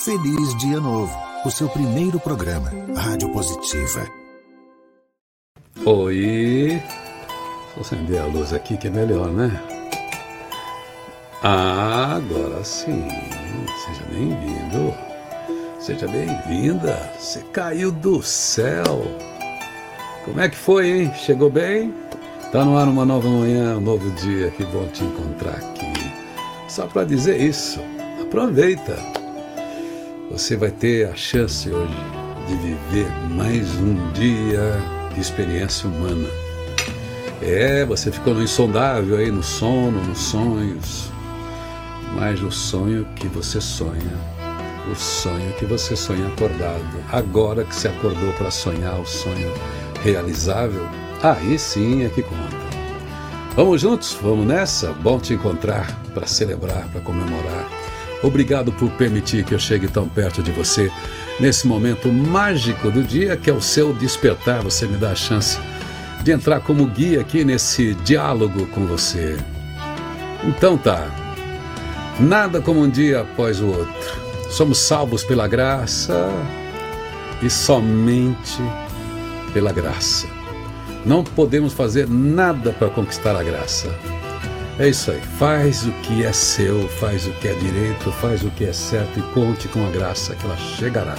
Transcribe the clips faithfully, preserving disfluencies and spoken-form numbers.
Feliz Dia Novo, o seu primeiro programa, Rádio Positiva. Oi, vou acender a luz aqui que é melhor, né? Ah, agora sim, seja bem-vindo, seja bem-vinda, você caiu do céu. Como é que foi, hein? Chegou bem? Tá no ar uma nova manhã, um novo dia, que bom te encontrar aqui. Só para dizer isso, aproveita. Você vai ter a chance hoje de viver mais um dia de experiência humana. É, você ficou no insondável aí, no sono, nos sonhos. Mas o sonho que você sonha, o sonho que você sonha acordado, agora que você acordou para sonhar o sonho realizável, aí sim é que conta. Vamos juntos? Vamos nessa? Bom te encontrar para celebrar, para comemorar. Obrigado por permitir que eu chegue tão perto de você nesse momento mágico do dia que é o seu despertar. Você me dá a chance de entrar como guia aqui nesse diálogo com você. Então tá, nada como um dia após o outro. Somos salvos pela graça e somente pela graça. Não podemos fazer nada para conquistar a graça. É isso aí, faz o que é seu, faz o que é direito, faz o que é certo e conte com a graça que ela chegará.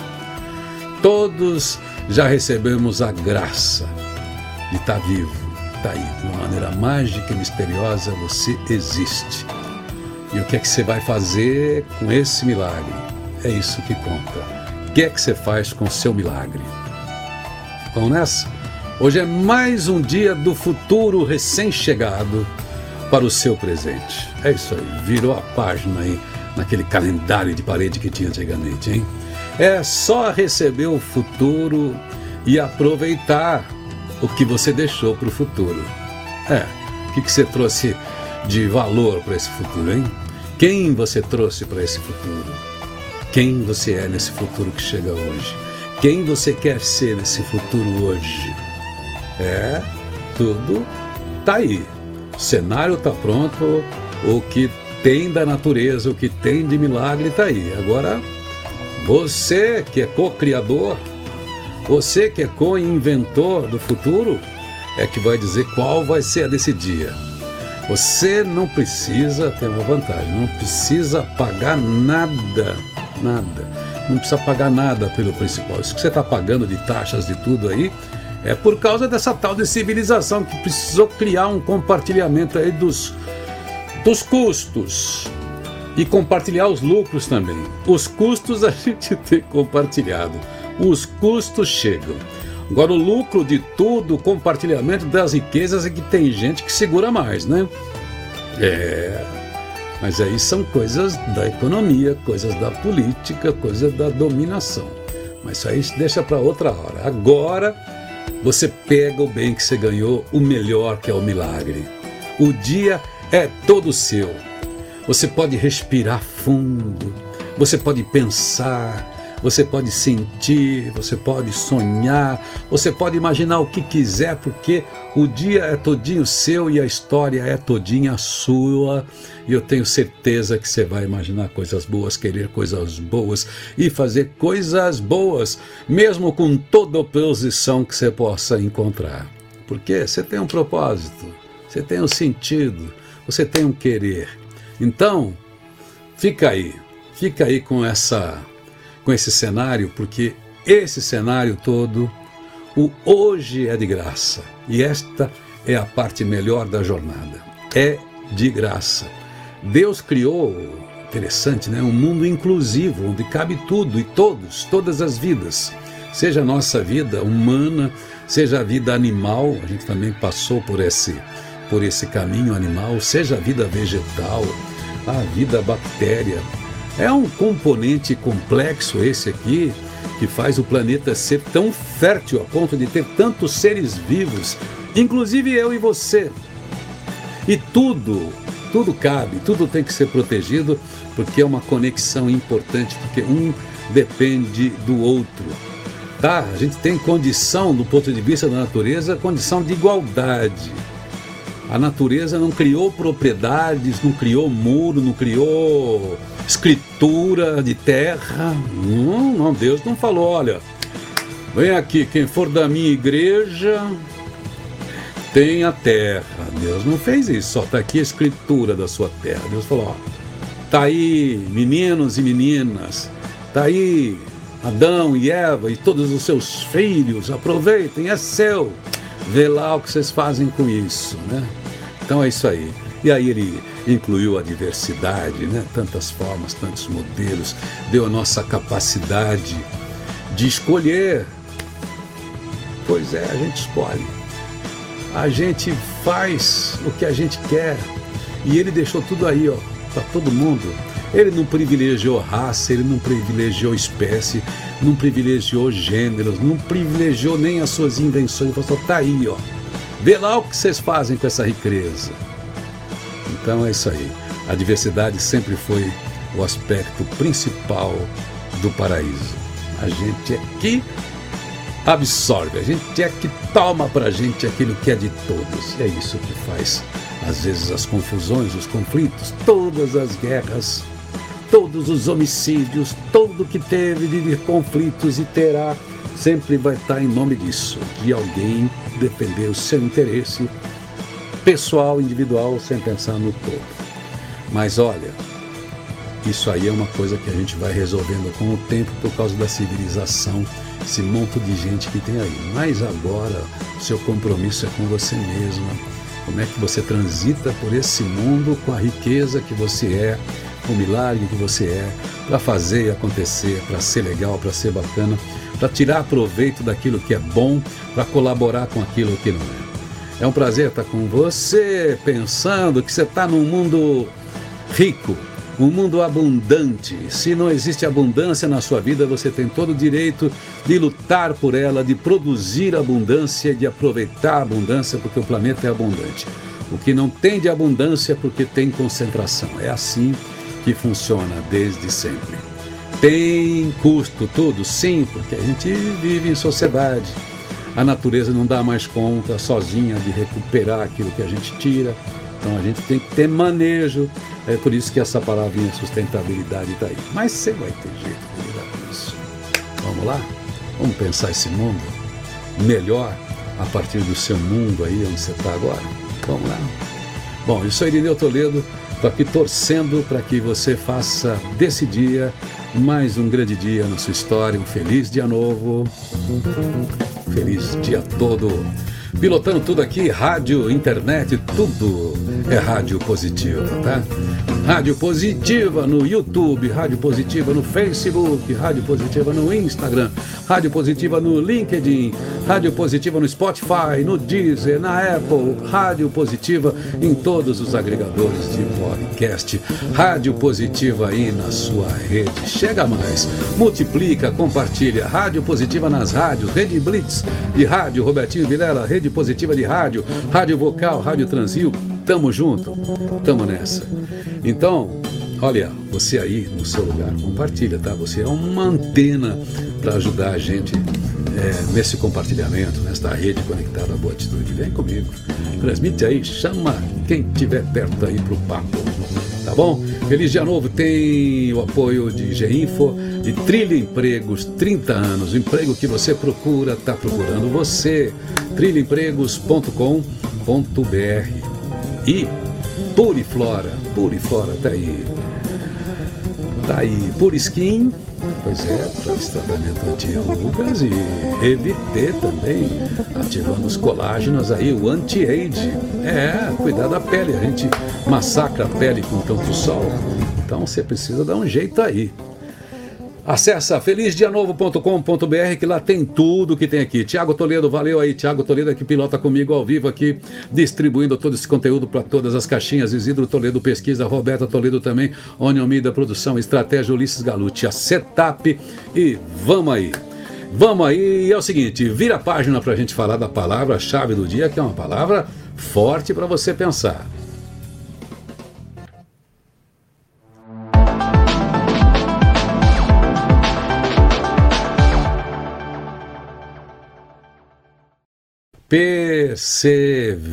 Todos já recebemos a graça de estar vivo, está aí, de uma maneira mágica e misteriosa você existe. E o que é que você vai fazer com esse milagre? É isso que conta. O que é que você faz com o seu milagre? Vamos nessa? Hoje é mais um dia do futuro recém-chegado para o seu presente. É isso aí, virou a página aí naquele calendário de parede que tinha antigamente, hein? É só receber o futuro e aproveitar o que você deixou para o futuro. É, o que, que você trouxe de valor para esse futuro, hein? Quem você trouxe para esse futuro? Quem você é nesse futuro que chega hoje? Quem você quer ser nesse futuro hoje? É, tudo tá aí. O cenário tá pronto, o que tem da natureza, o que tem de milagre tá aí. Agora, você que é co-criador, você que é co-inventor do futuro, é que vai dizer qual vai ser desse dia. Você não precisa ter uma vantagem, não precisa pagar nada, nada. Não precisa pagar nada pelo principal. Isso que você está pagando de taxas, de tudo aí, é por causa dessa tal de civilização que precisou criar um compartilhamento aí dos, dos custos e compartilhar os lucros também. Os custos a gente tem compartilhado, os custos chegam. Agora o lucro de tudo, o compartilhamento das riquezas é que tem gente que segura mais, né? É, mas aí são coisas da economia, coisas da política, coisas da dominação. Mas isso aí deixa para outra hora. Agora você pega o bem que você ganhou, o melhor que é o milagre. O dia é todo seu. Você pode respirar fundo, você pode pensar, você pode sentir, você pode sonhar, você pode imaginar o que quiser, porque o dia é todinho seu e a história é todinha sua. E eu tenho certeza que você vai imaginar coisas boas, querer coisas boas e fazer coisas boas, mesmo com toda a oposição que você possa encontrar. Porque você tem um propósito, você tem um sentido, você tem um querer. Então, fica aí, fica aí com essa... com esse cenário, porque esse cenário todo, o hoje é de graça. E esta é a parte melhor da jornada. É de graça. Deus criou, interessante, né? Um mundo inclusivo, onde cabe tudo e todos, todas as vidas. Seja a nossa vida humana, seja a vida animal, a gente também passou por esse, por esse caminho animal, seja a vida vegetal, a vida bactéria. É um componente complexo esse aqui, que faz o planeta ser tão fértil a ponto de ter tantos seres vivos, inclusive eu e você. E tudo, tudo cabe, tudo tem que ser protegido, porque é uma conexão importante, porque um depende do outro. Tá? A gente tem condição, do ponto de vista da natureza, condição de igualdade. A natureza não criou propriedades, não criou muro, não criou escritura de terra. Não, não, Deus não falou, olha, vem aqui, quem for da minha igreja tem a terra. Deus não fez isso, só está aqui a escritura da sua terra. Deus falou, ó, tá aí, meninos e meninas, tá aí Adão e Eva e todos os seus filhos, aproveitem, é seu. Vê lá o que vocês fazem com isso, né? Então é isso aí. E aí ele incluiu a diversidade, né? Tantas formas, tantos modelos, deu a nossa capacidade de escolher. Pois é, a gente escolhe. A gente faz o que a gente quer. E ele deixou tudo aí, ó, para todo mundo. Ele não privilegiou raça, ele não privilegiou espécie, não privilegiou gêneros, não privilegiou nem as suas invenções. Ele falou, tá aí, ó. Vê lá o que vocês fazem com essa riqueza. Então é isso aí. A diversidade sempre foi o aspecto principal do paraíso. A gente é que absorve, a gente é que toma pra gente aquilo que é de todos. E é isso que faz, às vezes, as confusões, os conflitos, todas as guerras, todos os homicídios, tudo que teve de conflitos e terá, sempre vai estar em nome disso, de alguém defender o seu interesse pessoal, individual, sem pensar no todo. Mas olha, isso aí é uma coisa que a gente vai resolvendo com o tempo por causa da civilização, esse monte de gente que tem aí. Mas agora, o seu compromisso é com você mesma. Como é que você transita por esse mundo com a riqueza que você é, o milagre que você é, para fazer e acontecer, para ser legal, para ser bacana, para tirar proveito daquilo que é bom, para colaborar com aquilo que não é. É um prazer estar com você, pensando que você está num mundo rico, um mundo abundante. Se não existe abundância na sua vida, você tem todo o direito de lutar por ela, de produzir abundância, de aproveitar a abundância, porque o planeta é abundante. O que não tem de abundância é porque tem concentração. É assim que funciona desde sempre. Tem custo tudo? Sim, porque a gente vive em sociedade. A natureza não dá mais conta sozinha de recuperar aquilo que a gente tira. Então a gente tem que ter manejo. É por isso que essa palavrinha sustentabilidade está aí. Mas você vai ter jeito de lidar com isso. Vamos lá? Vamos pensar esse mundo melhor a partir do seu mundo aí, onde você está agora? Vamos lá? Bom, eu sou Irineu Toledo. Estou aqui torcendo para que você faça desse dia mais um grande dia na sua história. Um feliz dia novo. Feliz dia todo. Pilotando tudo aqui, rádio, internet, tudo é Rádio Positiva, tá? Rádio Positiva no YouTube, Rádio Positiva no Facebook, Rádio Positiva no Instagram, Rádio Positiva no LinkedIn, Rádio Positiva no Spotify, no Deezer, na Apple, Rádio Positiva em todos os agregadores de podcast. Rádio Positiva aí na sua rede. Chega mais, multiplica, compartilha. Rádio Positiva nas rádios, Rede Blitz de rádio, Robertinho Vilela, Rede Positiva de rádio, Rádio Vocal, Rádio Transil. Tamo junto, tamo nessa. Então, olha, você aí no seu lugar, compartilha, tá? Você é uma antena para ajudar a gente é, nesse compartilhamento, nesta rede conectada à Boa Atitude. Vem comigo, transmite aí, chama quem estiver perto aí pro papo, tá bom? Feliz dia novo, tem o apoio de G-Info, de Trilha Empregos, trinta anos, o emprego que você procura, tá procurando você, trilha empregos ponto com ponto b r. E Puriflora, Puriflora, tá aí, tá aí, Puriskin, pois é, para esse tratamento anti-rugas, e Evite também, ativando os colágenos aí, o anti-age, é, cuidar da pele, a gente massacra a pele com tanto sol, então você precisa dar um jeito aí. Acessa feliz dia novo ponto com ponto b r que lá tem tudo que tem aqui. Tiago Toledo, valeu aí, Tiago Toledo que pilota comigo ao vivo aqui, distribuindo todo esse conteúdo para todas as caixinhas. Isidro Toledo Pesquisa, Roberta Toledo também, Oni Almeida Produção, Estratégia Ulisses Galuti, a Setup e vamos aí. Vamos aí, e é o seguinte, vira a página para a gente falar da palavra-chave do dia, que é uma palavra forte para você pensar.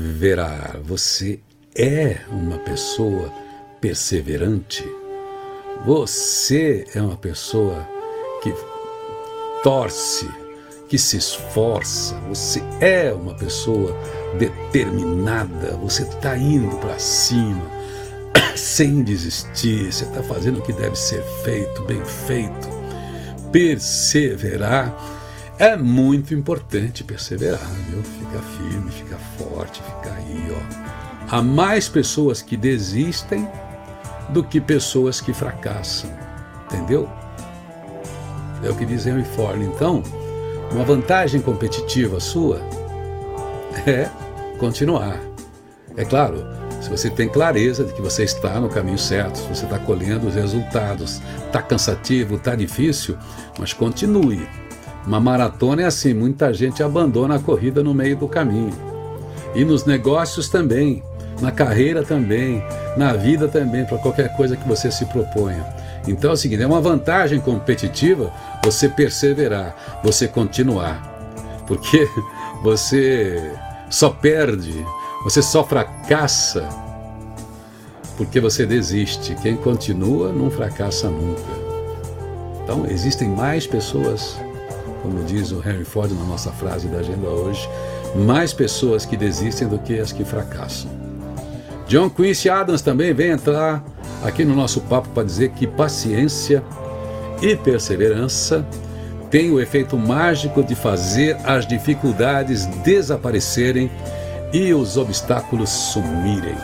Perseverar. Você é uma pessoa perseverante? Você é uma pessoa que torce, que se esforça, você é uma pessoa determinada, você está indo para cima, sem desistir, você está fazendo o que deve ser feito, bem feito. Perseverar é muito importante, perseverar, viu? Ficar firme, ficar forte, ficar aí, ó. Há mais pessoas que desistem do que pessoas que fracassam, entendeu? É o que diz Henry Ford. Então, uma vantagem competitiva sua é continuar. É claro, se você tem clareza de que você está no caminho certo, se você está colhendo os resultados, está cansativo, está difícil, mas continue. Uma maratona é assim, muita gente abandona a corrida no meio do caminho. E nos negócios também, na carreira também, na vida também, para qualquer coisa que você se proponha. Então é o seguinte, é uma vantagem competitiva você perseverar, você continuar. Porque você só perde, você só fracassa porque você desiste. Quem continua não fracassa nunca. Então existem mais pessoas, como diz o Henry Ford na nossa frase da agenda hoje, mais pessoas que desistem do que as que fracassam. John Quincy Adams também vem entrar aqui no nosso papo para dizer que paciência e perseverança têm o efeito mágico de fazer as dificuldades desaparecerem e os obstáculos sumirem.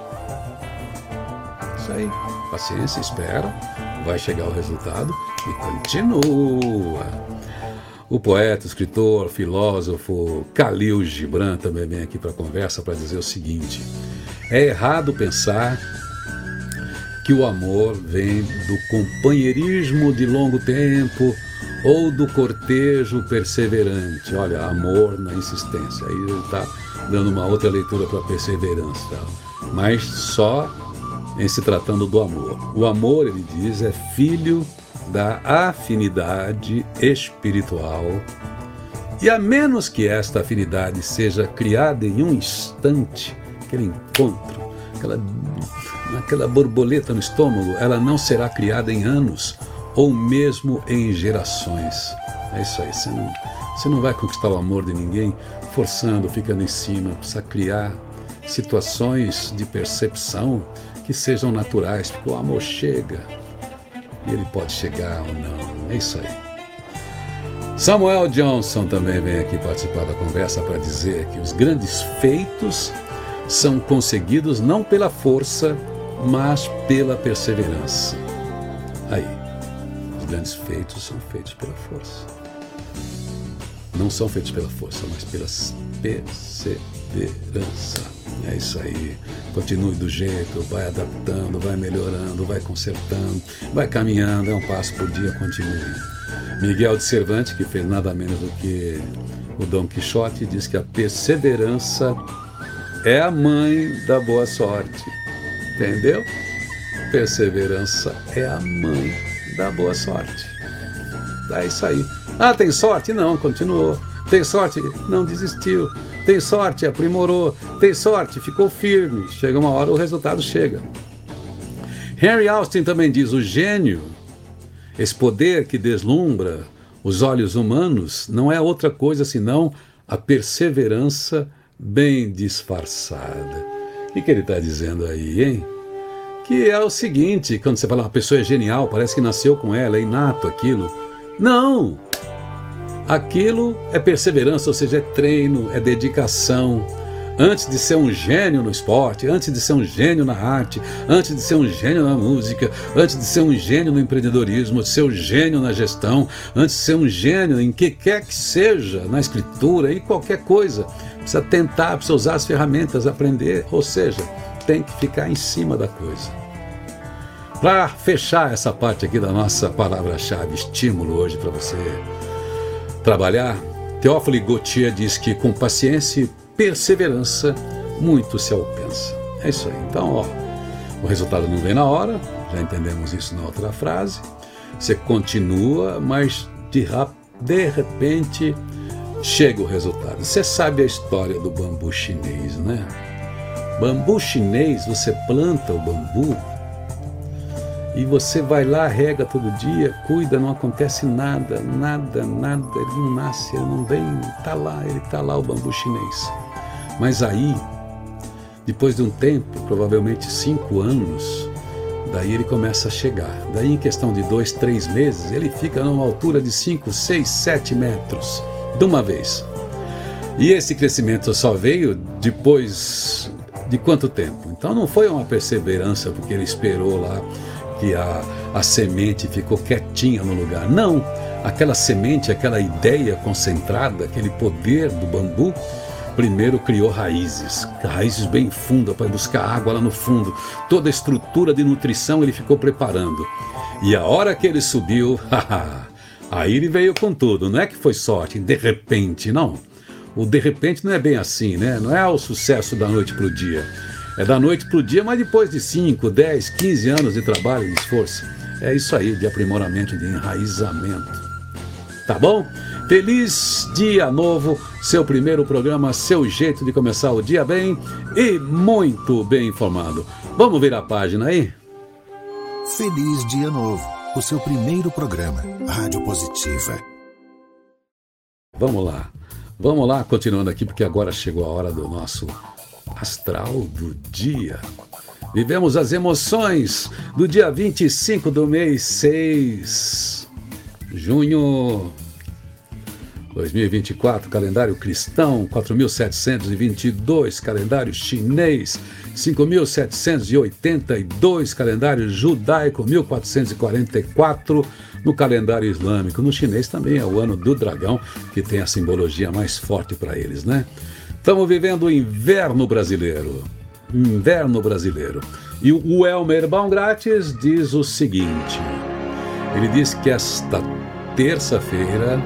Isso aí, paciência, espera, vai chegar o resultado e continua. O poeta, escritor, filósofo Khalil Gibran também vem aqui para a conversa para dizer o seguinte: é errado pensar que o amor vem do companheirismo de longo tempo ou do cortejo perseverante. Olha, amor na insistência. Aí ele está dando uma outra leitura para perseverança, mas só em se tratando do amor. O amor, ele diz, é filho da afinidade espiritual, e a menos que esta afinidade seja criada em um instante, aquele encontro, aquela, aquela borboleta no estômago, ela não será criada em anos ou mesmo em gerações. É isso aí, você não, você não vai conquistar o amor de ninguém forçando, ficando em cima. Precisa criar situações de percepção que sejam naturais, porque o amor chega. E ele pode chegar ou não, é isso aí. Samuel Johnson também vem aqui participar da conversa para dizer que os grandes feitos são conseguidos não pela força, mas pela perseverança. Aí, os grandes feitos são feitos pela força. Não são feitos pela força, mas pela perseverança. É isso aí. Continue do jeito, vai adaptando, vai melhorando, vai consertando, vai caminhando, é um passo por dia, continue. Miguel de Cervantes, que fez nada menos do que o Dom Quixote, diz que a perseverança é a mãe da boa sorte. Entendeu? Perseverança é a mãe da boa sorte. É isso aí. Ah, tem sorte? Não, continuou. Tem sorte? Não desistiu. Tem sorte? Aprimorou. Tem sorte? Ficou firme. Chega uma hora, o resultado chega. Henry Austin também diz: o gênio, esse poder que deslumbra os olhos humanos, não é outra coisa senão a perseverança bem disfarçada. O que, que ele está dizendo aí, hein? Que é o seguinte, quando você fala uma pessoa é genial, parece que nasceu com ela, é inato aquilo. Não! Aquilo é perseverança, ou seja, é treino, é dedicação. Antes de ser um gênio no esporte, antes de ser um gênio na arte, antes de ser um gênio na música, antes de ser um gênio no empreendedorismo, de ser um gênio na gestão, antes de ser um gênio em que quer que seja, na escritura e qualquer coisa, precisa tentar, precisa usar as ferramentas, aprender, ou seja, tem que ficar em cima da coisa. Para fechar essa parte aqui da nossa palavra-chave, estímulo hoje para você trabalhar, Théophile Gautier diz que com paciência e perseverança muito se alcança. É isso aí. Então, ó, o resultado não vem na hora, já entendemos isso na outra frase. Você continua, mas de, de repente chega o resultado. Você sabe a história do bambu chinês, né? Bambu chinês, você planta o bambu E você vai lá, rega todo dia, cuida, não acontece nada, nada, nada, ele não nasce, ele não vem, está lá, ele está lá, o bambu chinês. Mas aí, depois de um tempo, provavelmente cinco anos, daí ele começa a chegar. Daí em questão de dois, três meses, ele fica numa altura de cinco, seis, sete metros, de uma vez. E esse crescimento só veio depois de quanto tempo? Então não foi uma perseverança, porque ele esperou lá que a, a semente ficou quietinha no lugar. Não, aquela semente, aquela ideia concentrada, aquele poder do bambu, primeiro criou raízes, raízes bem fundas para buscar água lá no fundo. Toda a estrutura de nutrição ele ficou preparando. E a hora que ele subiu, aí ele veio com tudo. Não é que foi sorte, de repente, não. O de repente não é bem assim, né? Não é o sucesso da noite para o dia. É da noite para o dia, mas depois de cinco, dez, quinze anos de trabalho e de esforço. É isso aí, de aprimoramento, de enraizamento. Tá bom? Feliz dia novo, seu primeiro programa, seu jeito de começar o dia bem e muito bem informado. Vamos ver a página aí? Feliz dia novo, o seu primeiro programa, Rádio Positiva. Vamos lá, vamos lá, continuando aqui, porque agora chegou a hora do nosso astral do dia. Vivemos as emoções do dia vinte e cinco do mês seis, junho dois mil e vinte e quatro, calendário cristão, quatro mil setecentos e vinte e dois, calendário chinês, cinco mil setecentos e oitenta e dois, calendário judaico, mil quatrocentos e quarenta e quatro, no calendário islâmico. No chinês também é o ano do dragão, que tem a simbologia mais forte para eles, né? Estamos vivendo o inverno brasileiro. Inverno brasileiro. E o Elmer Baumgratz diz o seguinte, ele diz que esta terça-feira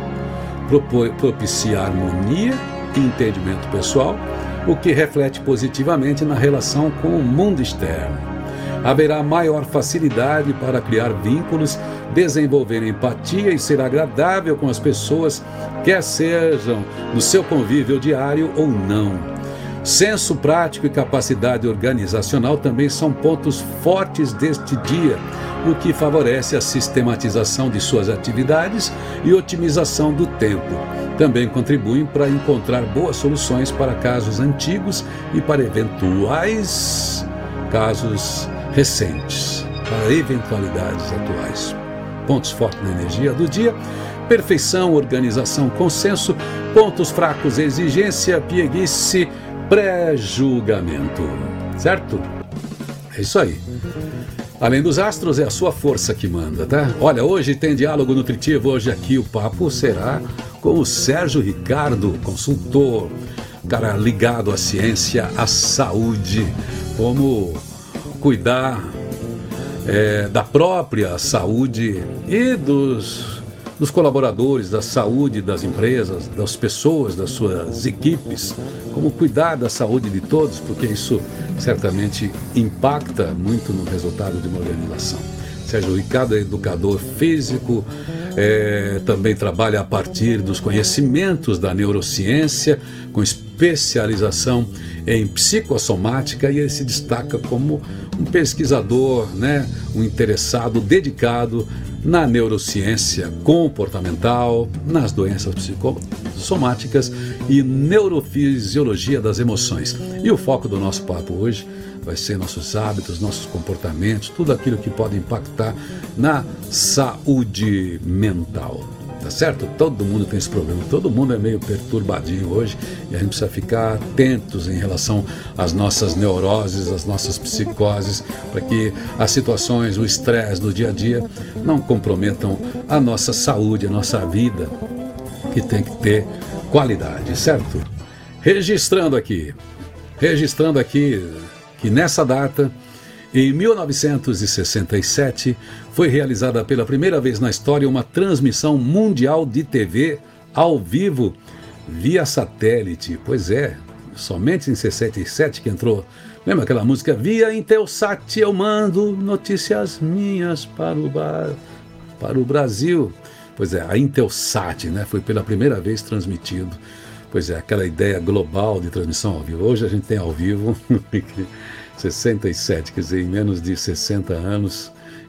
propicia harmonia e entendimento pessoal, o que reflete positivamente na relação com o mundo externo. Haverá maior facilidade para criar vínculos, desenvolver empatia e ser agradável com as pessoas, quer sejam no seu convívio diário ou não. Senso prático e capacidade organizacional também são pontos fortes deste dia, o que favorece a sistematização de suas atividades e otimização do tempo. Também contribuem para encontrar boas soluções para casos antigos e para eventuais casos recentes, para eventualidades atuais. Pontos fortes na energia do dia: perfeição, organização, consenso. Pontos fracos: exigência, pieguice, pré-julgamento. Certo? É isso aí. Além dos astros, é a sua força que manda, tá? Olha, hoje tem diálogo nutritivo. Hoje aqui o papo será com o Sérgio Ricardo, consultor, cara ligado à ciência, à saúde, como cuidar é, da própria saúde e dos, dos colaboradores, da saúde das empresas, das pessoas, das suas equipes, como cuidar da saúde de todos, porque isso certamente impacta muito no resultado de uma organização. Sérgio Ricardo é educador físico, é, também trabalha a partir dos conhecimentos da neurociência, com especialização em psicossomática, e ele se destaca como um pesquisador, né, um interessado dedicado na neurociência comportamental, nas doenças psicossomáticas e neurofisiologia das emoções. E o foco do nosso papo hoje vai ser nossos hábitos, nossos comportamentos, tudo aquilo que pode impactar na saúde mental. Tá certo? Todo mundo tem esse problema, todo mundo é meio perturbadinho hoje e a gente precisa ficar atentos em relação às nossas neuroses, às nossas psicoses, para que as situações, o estresse do dia a dia não comprometam a nossa saúde, a nossa vida, que tem que ter qualidade, certo? Registrando aqui, registrando aqui que nessa data, em mil novecentos e sessenta e sete, foi realizada pela primeira vez na história uma transmissão mundial de T V ao vivo via satélite. Pois é, somente em sessenta e sete que entrou. Lembra aquela música? Via Intelsat eu mando notícias minhas para o, bar, para o Brasil. Pois é, a Intelsat, né, foi pela primeira vez transmitido. Pois é, aquela ideia global de transmissão ao vivo. Hoje a gente tem ao vivo sessenta e sete, quer dizer, em menos de sessenta anos,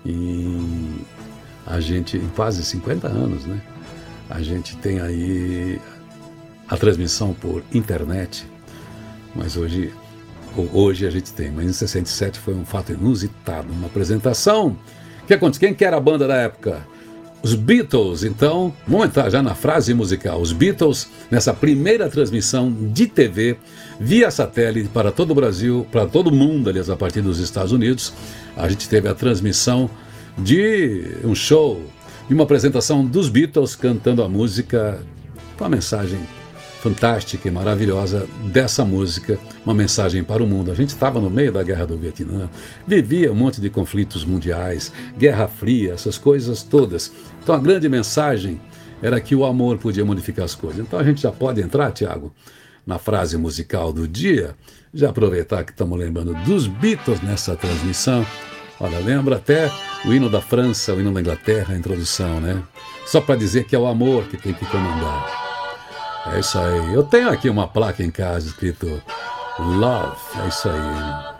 E a gente, em quase cinquenta anos, né? A gente tem aí a transmissão por internet, mas hoje, hoje a gente tem. Mas em sessenta e sete foi um fato inusitado, uma apresentação. Que aconteceu? Quem que era a banda da época? Os Beatles. Então, vamos entrar já na frase musical. Os Beatles, nessa primeira transmissão de T V, via satélite para todo o Brasil, para todo o mundo, aliás, a partir dos Estados Unidos, a gente teve a transmissão de um show, de uma apresentação dos Beatles cantando a música, com uma mensagem fantástica e maravilhosa dessa música, uma mensagem para o mundo. A gente estava no meio da Guerra do Vietnã, vivia um monte de conflitos mundiais, Guerra Fria, essas coisas todas. Então a grande mensagem era que o amor podia modificar as coisas. Então a gente já pode entrar, Tiago, na frase musical do dia, já aproveitar que estamos lembrando dos Beatles nessa transmissão. Olha, lembra até o hino da França, o hino da Inglaterra, a introdução, né? Só para dizer que é o amor que tem que comandar. É isso aí. Eu tenho aqui uma placa em casa escrito Love. É isso aí.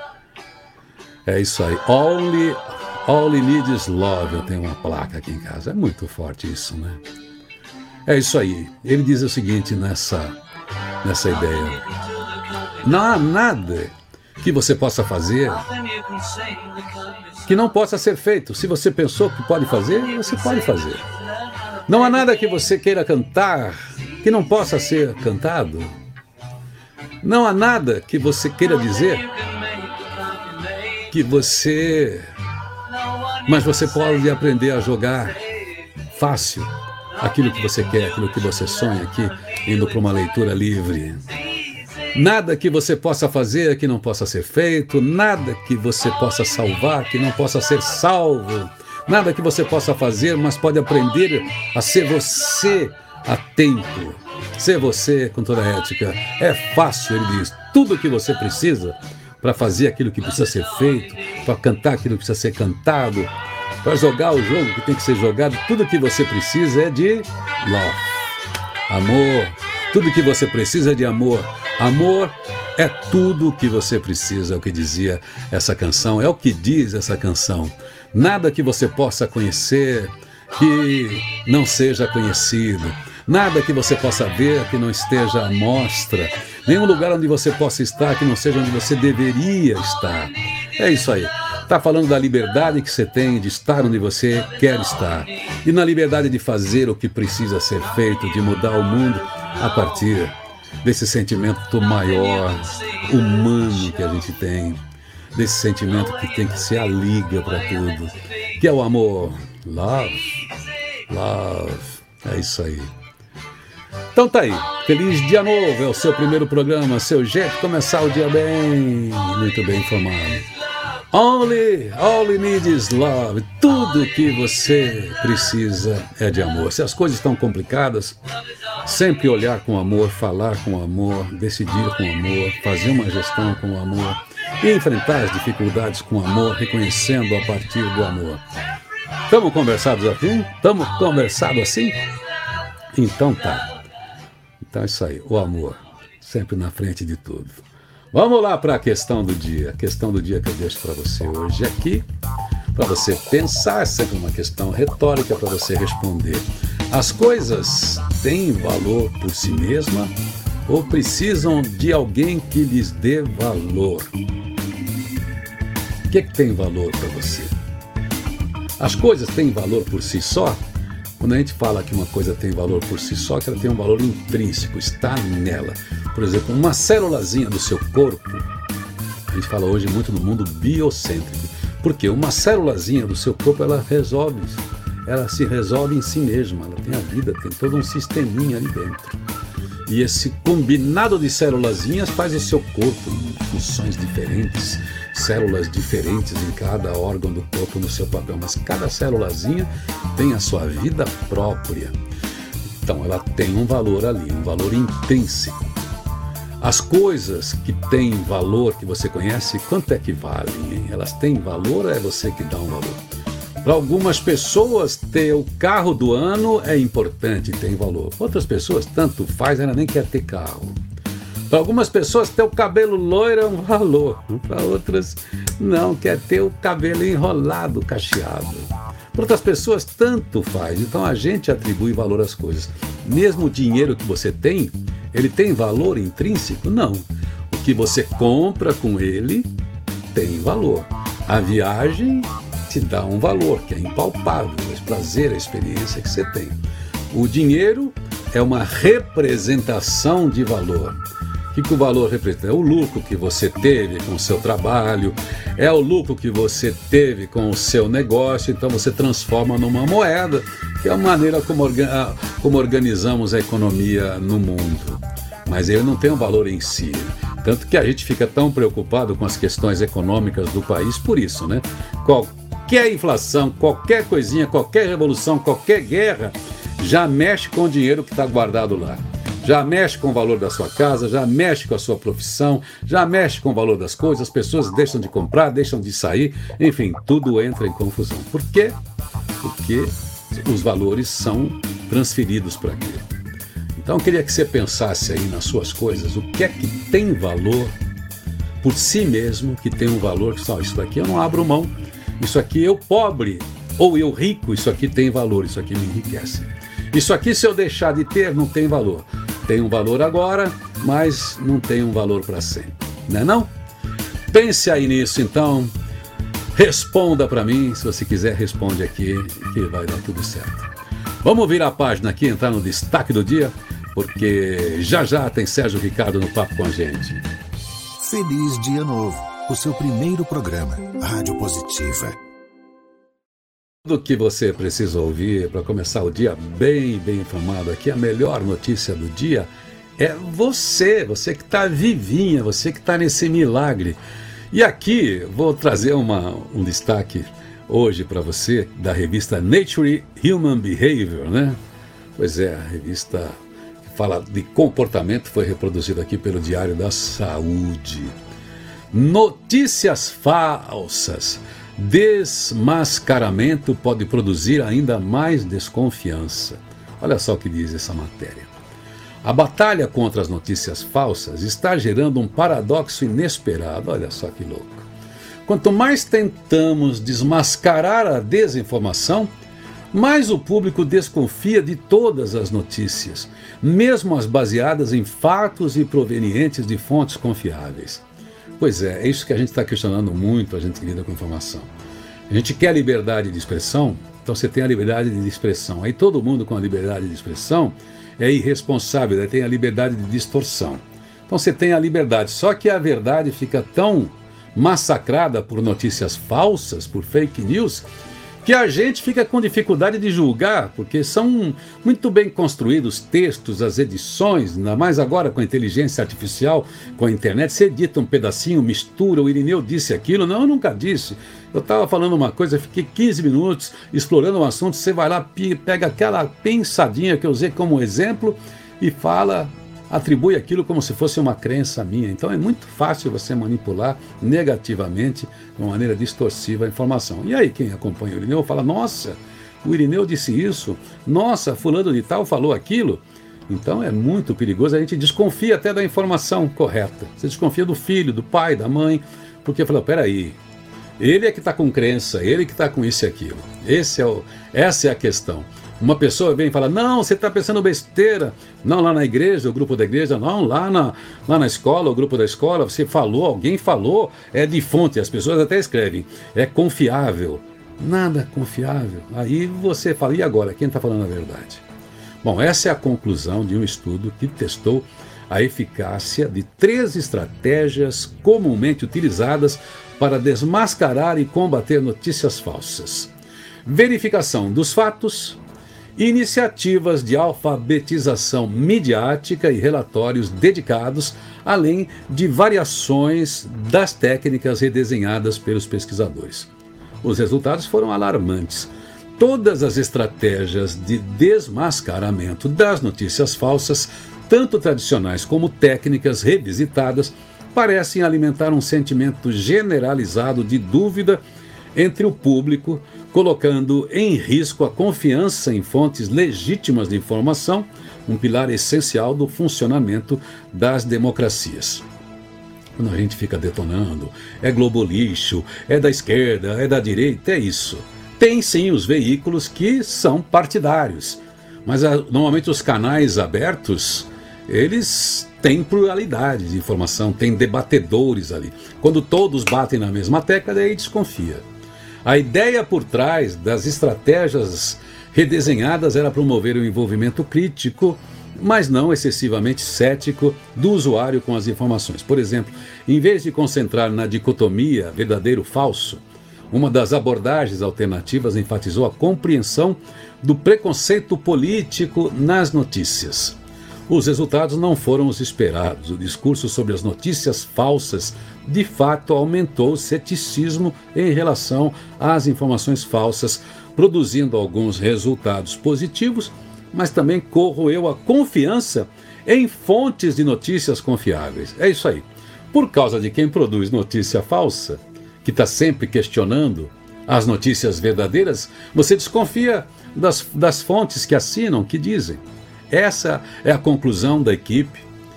É isso aí. Only, all you need is love. Eu tenho uma placa aqui em casa. É muito forte isso, né? É isso aí. Ele diz o seguinte nessa, nessa ideia. Não há nada que você possa fazer que não possa ser feito. Se você pensou que pode fazer, você pode fazer. Não há nada que você queira cantar que não possa ser cantado. Não há nada que você queira dizer que você... Mas você pode aprender a jogar fácil aquilo que você quer, aquilo que você sonha aqui, indo para uma leitura livre. Nada que você possa fazer que não possa ser feito, nada que você possa salvar que não possa ser salvo, nada que você possa fazer, mas pode aprender a ser você a tempo. Ser você com toda a ética. É fácil, ele diz. Tudo o que você precisa para fazer aquilo que precisa ser feito, para cantar aquilo que precisa ser cantado, para jogar o jogo que tem que ser jogado, tudo o que você precisa é de love. Amor. Tudo o que você precisa é de amor. Amor é tudo o que você precisa, é o que dizia essa canção, é o que diz essa canção. Nada que você possa conhecer que não seja conhecido. Nada que você possa ver que não esteja à mostra. Nenhum lugar onde você possa estar que não seja onde você deveria estar. É isso aí. Está falando da liberdade que você tem de estar onde você quer estar. E na liberdade de fazer o que precisa ser feito, de mudar o mundo a partir desse sentimento maior, humano que a gente tem. Desse sentimento que tem que ser a liga para tudo. Que é o amor. Love. Love. É isso aí. Então tá aí, feliz dia novo, é o seu primeiro programa, seu jeito de começar o dia bem, muito bem informado. Only, all you need is love, tudo que você precisa é de amor. Se as coisas estão complicadas, sempre olhar com amor, falar com amor, decidir com amor, fazer uma gestão com amor e enfrentar as dificuldades com amor, reconhecendo a partir do amor. Estamos conversados assim? Estamos conversados assim? Então tá. Então é isso aí, o amor, sempre na frente de tudo. Vamos lá para a questão do dia. A questão do dia que eu deixo para você hoje aqui, para você pensar, é sempre uma questão retórica para você responder. As coisas têm valor por si mesma ou precisam de alguém que lhes dê valor? O que, que tem valor para você? As coisas têm valor por si só? Quando a gente fala que uma coisa tem valor por si só, que ela tem um valor intrínseco, está nela. Por exemplo, uma célulazinha do seu corpo, a gente fala hoje muito no mundo biocêntrico, porque uma célulazinha do seu corpo, ela resolve, ela se resolve em si mesma, ela tem a vida, tem todo um sisteminha ali dentro. E esse combinado de célulazinhas faz o seu corpo, funções diferentes, células diferentes em cada órgão do corpo no seu papel, mas cada célulazinha tem a sua vida própria. Então ela tem um valor ali, um valor intrínseco. As coisas que têm valor, que você conhece, quanto é que valem, hein? Elas têm valor ou é você que dá um valor? Para algumas pessoas, ter o carro do ano é importante, tem valor. Outras pessoas, tanto faz, ainda nem quer ter carro. Para algumas pessoas, ter o cabelo loiro é um valor. Para outras, Não, quer ter o cabelo enrolado, cacheado. Para outras pessoas, tanto faz. Então a gente atribui valor às coisas. Mesmo o dinheiro que você tem, ele tem valor intrínseco? Não. O que você compra com ele tem valor. A viagem te dá um valor que é impalpável, o prazer, a experiência que você tem. O dinheiro é uma representação de valor. O que, que o valor representa? É o lucro que você teve com o seu trabalho, é o lucro que você teve com o seu negócio, então você transforma numa moeda, que é a maneira como, orga- como organizamos a economia no mundo. Mas ele não tem um valor em si. Tanto que a gente fica tão preocupado com as questões econômicas do país por isso, né? Qualquer inflação, qualquer coisinha, qualquer revolução, qualquer guerra, já mexe com o dinheiro que está guardado lá. Já mexe com o valor da sua casa, já mexe com a sua profissão, já mexe com o valor das coisas, as pessoas deixam de comprar, deixam de sair, enfim, tudo entra em confusão. Por quê? Porque os valores são transferidos para aquilo. Então eu queria que você pensasse aí nas suas coisas, o que é que tem valor por si mesmo, que tem um valor que só, isso daqui eu não abro mão, isso aqui eu pobre ou eu rico, isso aqui tem valor, isso aqui me enriquece. Isso aqui se eu deixar de ter, não tem valor. Tem um valor agora, mas não tem um valor para sempre. Não é não? Pense aí nisso então, responda para mim, se você quiser responde aqui, que vai dar tudo certo. Vamos virar a página aqui, entrar no destaque do dia, porque já já tem Sérgio Ricardo no papo com a gente. Feliz Dia Novo, o seu primeiro programa, Rádio Positiva. Tudo que você precisa ouvir para começar o dia bem, bem informado aqui, a melhor notícia do dia é você, você que está vivinha, você que está nesse milagre. E aqui vou trazer uma, um destaque hoje para você da revista Nature Human Behavior, né? Pois é, a revista que fala de comportamento foi reproduzida aqui pelo Diário da Saúde. Notícias falsas. Desmascaramento pode produzir ainda mais desconfiança. Olha só o que diz essa matéria. A batalha contra as notícias falsas está gerando um paradoxo inesperado. Olha só que louco. Quanto mais tentamos desmascarar a desinformação, mais o público desconfia de todas as notícias, mesmo as baseadas em fatos e provenientes de fontes confiáveis. Pois é, é isso que a gente está questionando muito, a gente que lida com informação. A gente quer liberdade de expressão, então você tem a liberdade de expressão. Aí todo mundo com a liberdade de expressão é irresponsável, aí tem a liberdade de distorção. Então você tem a liberdade, só que a verdade fica tão massacrada por notícias falsas, por fake news, que a gente fica com dificuldade de julgar, porque são muito bem construídos textos, as edições, ainda mais agora com a inteligência artificial, com a internet, você edita um pedacinho, mistura, o Irineu disse aquilo, não, eu nunca disse, eu estava falando uma coisa, fiquei quinze minutos explorando um assunto, você vai lá, pega aquela pensadinha que eu usei como exemplo e fala, atribui aquilo como se fosse uma crença minha. Então é muito fácil você manipular negativamente, de uma maneira distorsiva, a informação. E aí quem acompanha o Irineu fala, nossa, o Irineu disse isso, nossa, fulano de tal falou aquilo. Então é muito perigoso, a gente desconfia até da informação correta. Você desconfia do filho, do pai, da mãe, porque fala, peraí, ele é que está com crença, ele que está com isso e aquilo. Esse é o, essa é a questão. Uma pessoa vem e fala, não, você está pensando besteira. Não, lá na igreja, o grupo da igreja, não, lá na, lá na escola, o grupo da escola, você falou, alguém falou, é de fonte, as pessoas até escrevem, é confiável. Nada confiável. Aí você fala, e agora, quem está falando a verdade? Bom, essa é a conclusão de um estudo que testou a eficácia de três estratégias comumente utilizadas para desmascarar e combater notícias falsas. Verificação dos fatos, iniciativas de alfabetização midiática e relatórios dedicados, além de variações das técnicas redesenhadas pelos pesquisadores. Os resultados foram alarmantes. Todas as estratégias de desmascaramento das notícias falsas, tanto tradicionais como técnicas revisitadas, parecem alimentar um sentimento generalizado de dúvida entre o público, colocando em risco a confiança em fontes legítimas de informação, um pilar essencial do funcionamento das democracias. quando a gente fica detonando, é Globo lixo, é da esquerda, é da direita, é isso. Tem sim os veículos que são partidários, mas a, normalmente os canais abertos, eles têm pluralidade de informação, tem debatedores ali. Quando todos batem na mesma tecla, daí desconfia. A ideia por trás das estratégias redesenhadas era promover o envolvimento crítico, mas não excessivamente cético do usuário com as informações. Por exemplo, em vez de concentrar na dicotomia verdadeiro-falso, uma das abordagens alternativas enfatizou a compreensão do preconceito político nas notícias. Os resultados não foram os esperados. O discurso sobre as notícias falsas, de fato, aumentou o ceticismo em relação às informações falsas, produzindo alguns resultados positivos, mas também corroeu a confiança em fontes de notícias confiáveis. É isso aí. Por causa de quem produz notícia falsa, que está sempre questionando as notícias verdadeiras, você desconfia das, das fontes que assinam, que dizem. Essa é a conclusão da equipe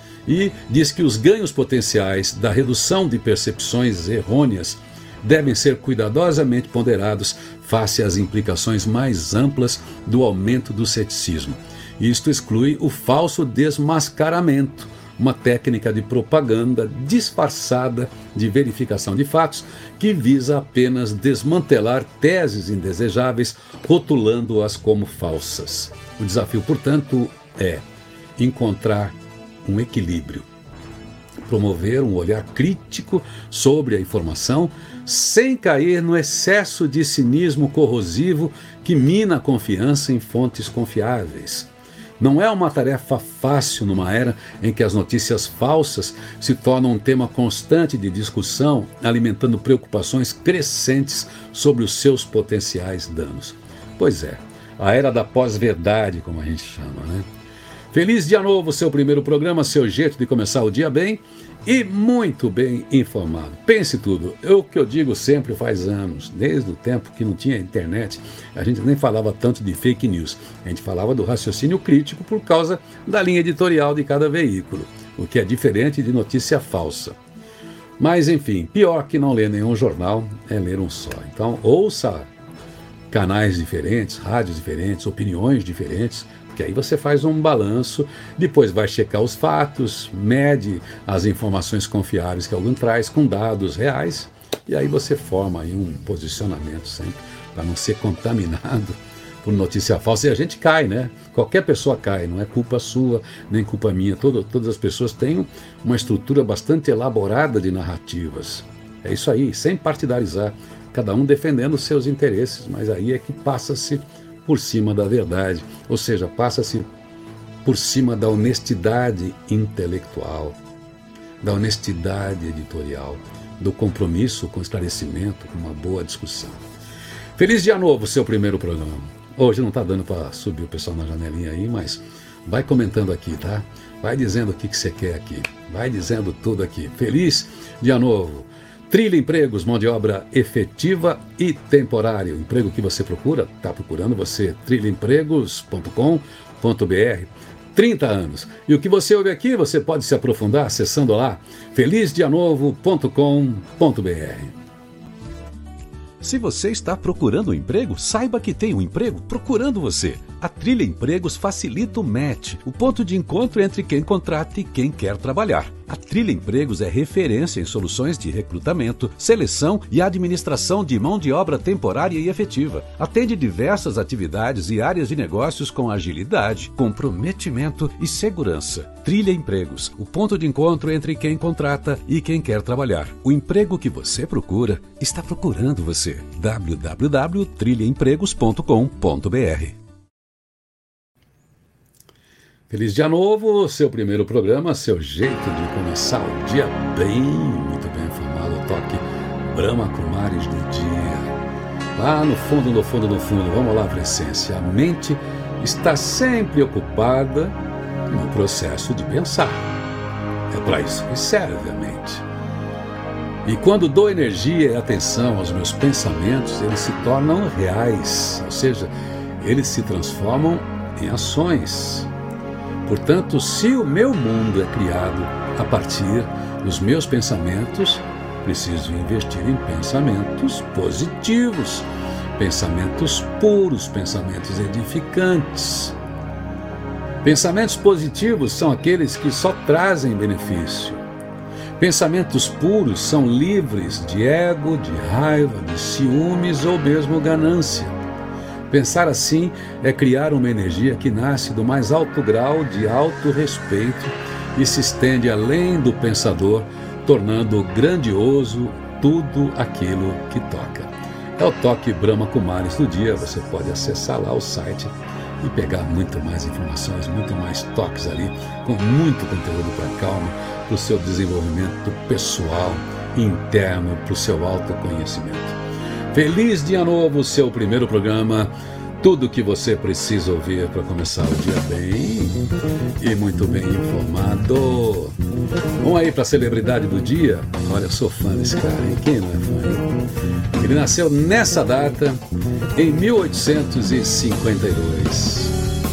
e diz que os ganhos potenciais da redução de percepções errôneas devem ser cuidadosamente ponderados face às implicações mais amplas do aumento do ceticismo. Isto exclui o falso desmascaramento, uma técnica de propaganda disfarçada de verificação de fatos que visa apenas desmantelar teses indesejáveis, rotulando-as como falsas. O desafio, portanto, é encontrar um equilíbrio, promover um olhar crítico sobre a informação, sem cair no excesso de cinismo corrosivo que mina a confiança em fontes confiáveis. Não é uma tarefa fácil numa era em que as notícias falsas se tornam um tema constante de discussão, alimentando preocupações crescentes sobre os seus potenciais danos. Pois é, a era da pós-verdade, como a gente chama, né? Feliz dia novo, seu primeiro programa, seu jeito de começar o dia bem e muito bem informado. Pense tudo, é o que eu digo sempre faz anos, desde o tempo que não tinha internet, a gente nem falava tanto de fake news, a gente falava do raciocínio crítico por causa da linha editorial de cada veículo, o que é diferente de notícia falsa. Mas enfim, pior que não ler nenhum jornal é ler um só. Então ouça canais diferentes, rádios diferentes, opiniões diferentes, que aí você faz um balanço, depois vai checar os fatos, mede as informações confiáveis que alguém traz com dados reais, e aí você forma aí um posicionamento sempre, para não ser contaminado por notícia falsa. E a gente cai, né? Qualquer pessoa cai, não é culpa sua, nem culpa minha. Todo, todas as pessoas têm uma estrutura bastante elaborada de narrativas. É isso aí, sem partidarizar, cada um defendendo os seus interesses, mas aí é que passa-se por cima da verdade, ou seja, passa-se por cima da honestidade intelectual, da honestidade editorial, do compromisso com esclarecimento, com uma boa discussão. Feliz dia novo, seu primeiro programa. Hoje não está dando para subir o pessoal na janelinha aí, mas vai comentando aqui, tá? Vai dizendo o que, que você quer aqui, vai dizendo tudo aqui. Feliz dia novo. Trilha Empregos, mão de obra efetiva e temporária. O emprego que você procura, está procurando você, trilha empregos ponto com ponto br. trinta anos. E o que você ouve aqui, você pode se aprofundar acessando lá, feliz dia novo ponto com ponto br. Se você está procurando um emprego, saiba que tem um emprego procurando você. A Trilha Empregos facilita o match, o ponto de encontro entre quem contrata e quem quer trabalhar. A Trilha Empregos é referência em soluções de recrutamento, seleção e administração de mão de obra temporária e efetiva. Atende diversas atividades e áreas de negócios com agilidade, comprometimento e segurança. Trilha Empregos, o ponto de encontro entre quem contrata e quem quer trabalhar. O emprego que você procura está procurando você. w w w ponto trilha empregos ponto com ponto br. Feliz dia novo, seu primeiro programa, seu jeito de começar o dia bem, muito bem informado, o toque Brahma Kumaris do dia. Lá no fundo, no fundo, no fundo, vamos lá para a essência. A mente está sempre ocupada no processo de pensar. É para isso que serve a mente. E quando dou energia e atenção aos meus pensamentos, eles se tornam reais, ou seja, eles se transformam em ações. Portanto, se o meu mundo é criado a partir Nos meus pensamentos, preciso investir em pensamentos positivos, pensamentos puros, pensamentos edificantes. Pensamentos positivos são aqueles que só trazem benefício. Pensamentos puros são livres de ego, de raiva, de ciúmes ou mesmo ganância. Pensar assim é criar uma energia que nasce do mais alto grau de autorrespeito e se estende além do pensador, tornando grandioso tudo aquilo que toca. É o Toque Brahma Kumaris do dia. Você pode acessar lá o site e pegar muito mais informações, muito mais toques ali, com muito conteúdo para calma, para o seu desenvolvimento pessoal, interno, para o seu autoconhecimento. Feliz dia novo, seu primeiro programa, tudo que você precisa ouvir para começar o dia bem e muito bem informado. Vamos aí para a celebridade do dia. Olha, eu sou fã desse cara, hein? Quem não é fã, hein? Ele nasceu nessa data, em mil oitocentos e cinquenta e dois.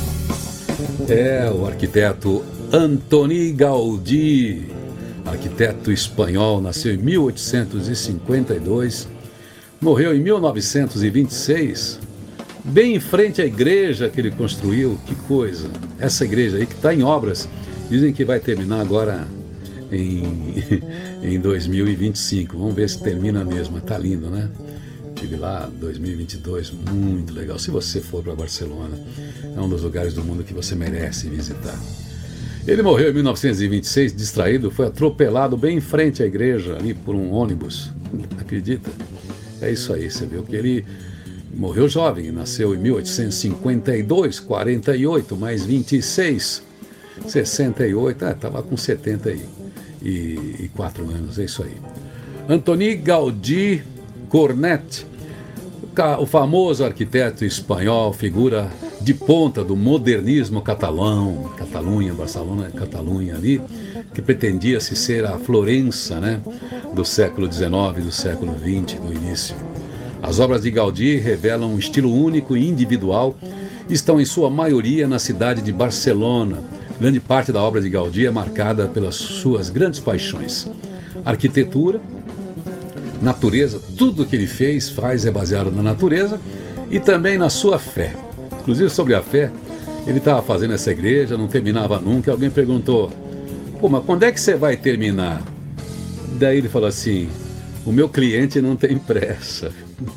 É o arquiteto Antoni Gaudí, arquiteto espanhol, nasceu em mil oitocentos e cinquenta e dois, morreu em mil novecentos e vinte e seis, bem em frente à igreja que ele construiu. Que coisa! Essa igreja aí que está em obras, dizem que vai terminar agora em, em dois mil e vinte e cinco. Vamos ver se termina mesmo. Está lindo, né? Estive lá em dois mil e vinte e dois, muito legal. Se você for para Barcelona, é um dos lugares do mundo que você merece visitar. Ele morreu em mil novecentos e vinte e seis, distraído, foi atropelado bem em frente à igreja, ali por um ônibus. Acredita? É isso aí, você viu que ele morreu jovem, nasceu em mil oitocentos e cinquenta e dois, quarenta e oito, mais vinte e seis, sessenta e oito, ah, estava com setenta e quatro anos, é isso aí. Antoni Gaudí Cornet, o famoso arquiteto espanhol, figura de ponta do modernismo catalão, Catalunha, Barcelona, Catalunha ali, que pretendia-se ser a Florença, né, do século dezenove, do século vinte, no início. As obras de Gaudí revelam um estilo único e individual, estão em sua maioria na cidade de Barcelona. Grande parte da obra de Gaudí é marcada pelas suas grandes paixões. Arquitetura, natureza, tudo que ele fez, faz é baseado na natureza e também na sua fé. Inclusive sobre a fé, ele estava fazendo essa igreja, não terminava nunca. Alguém perguntou: pô, mas quando é que você vai terminar? Daí ele falou assim: o meu cliente não tem pressa.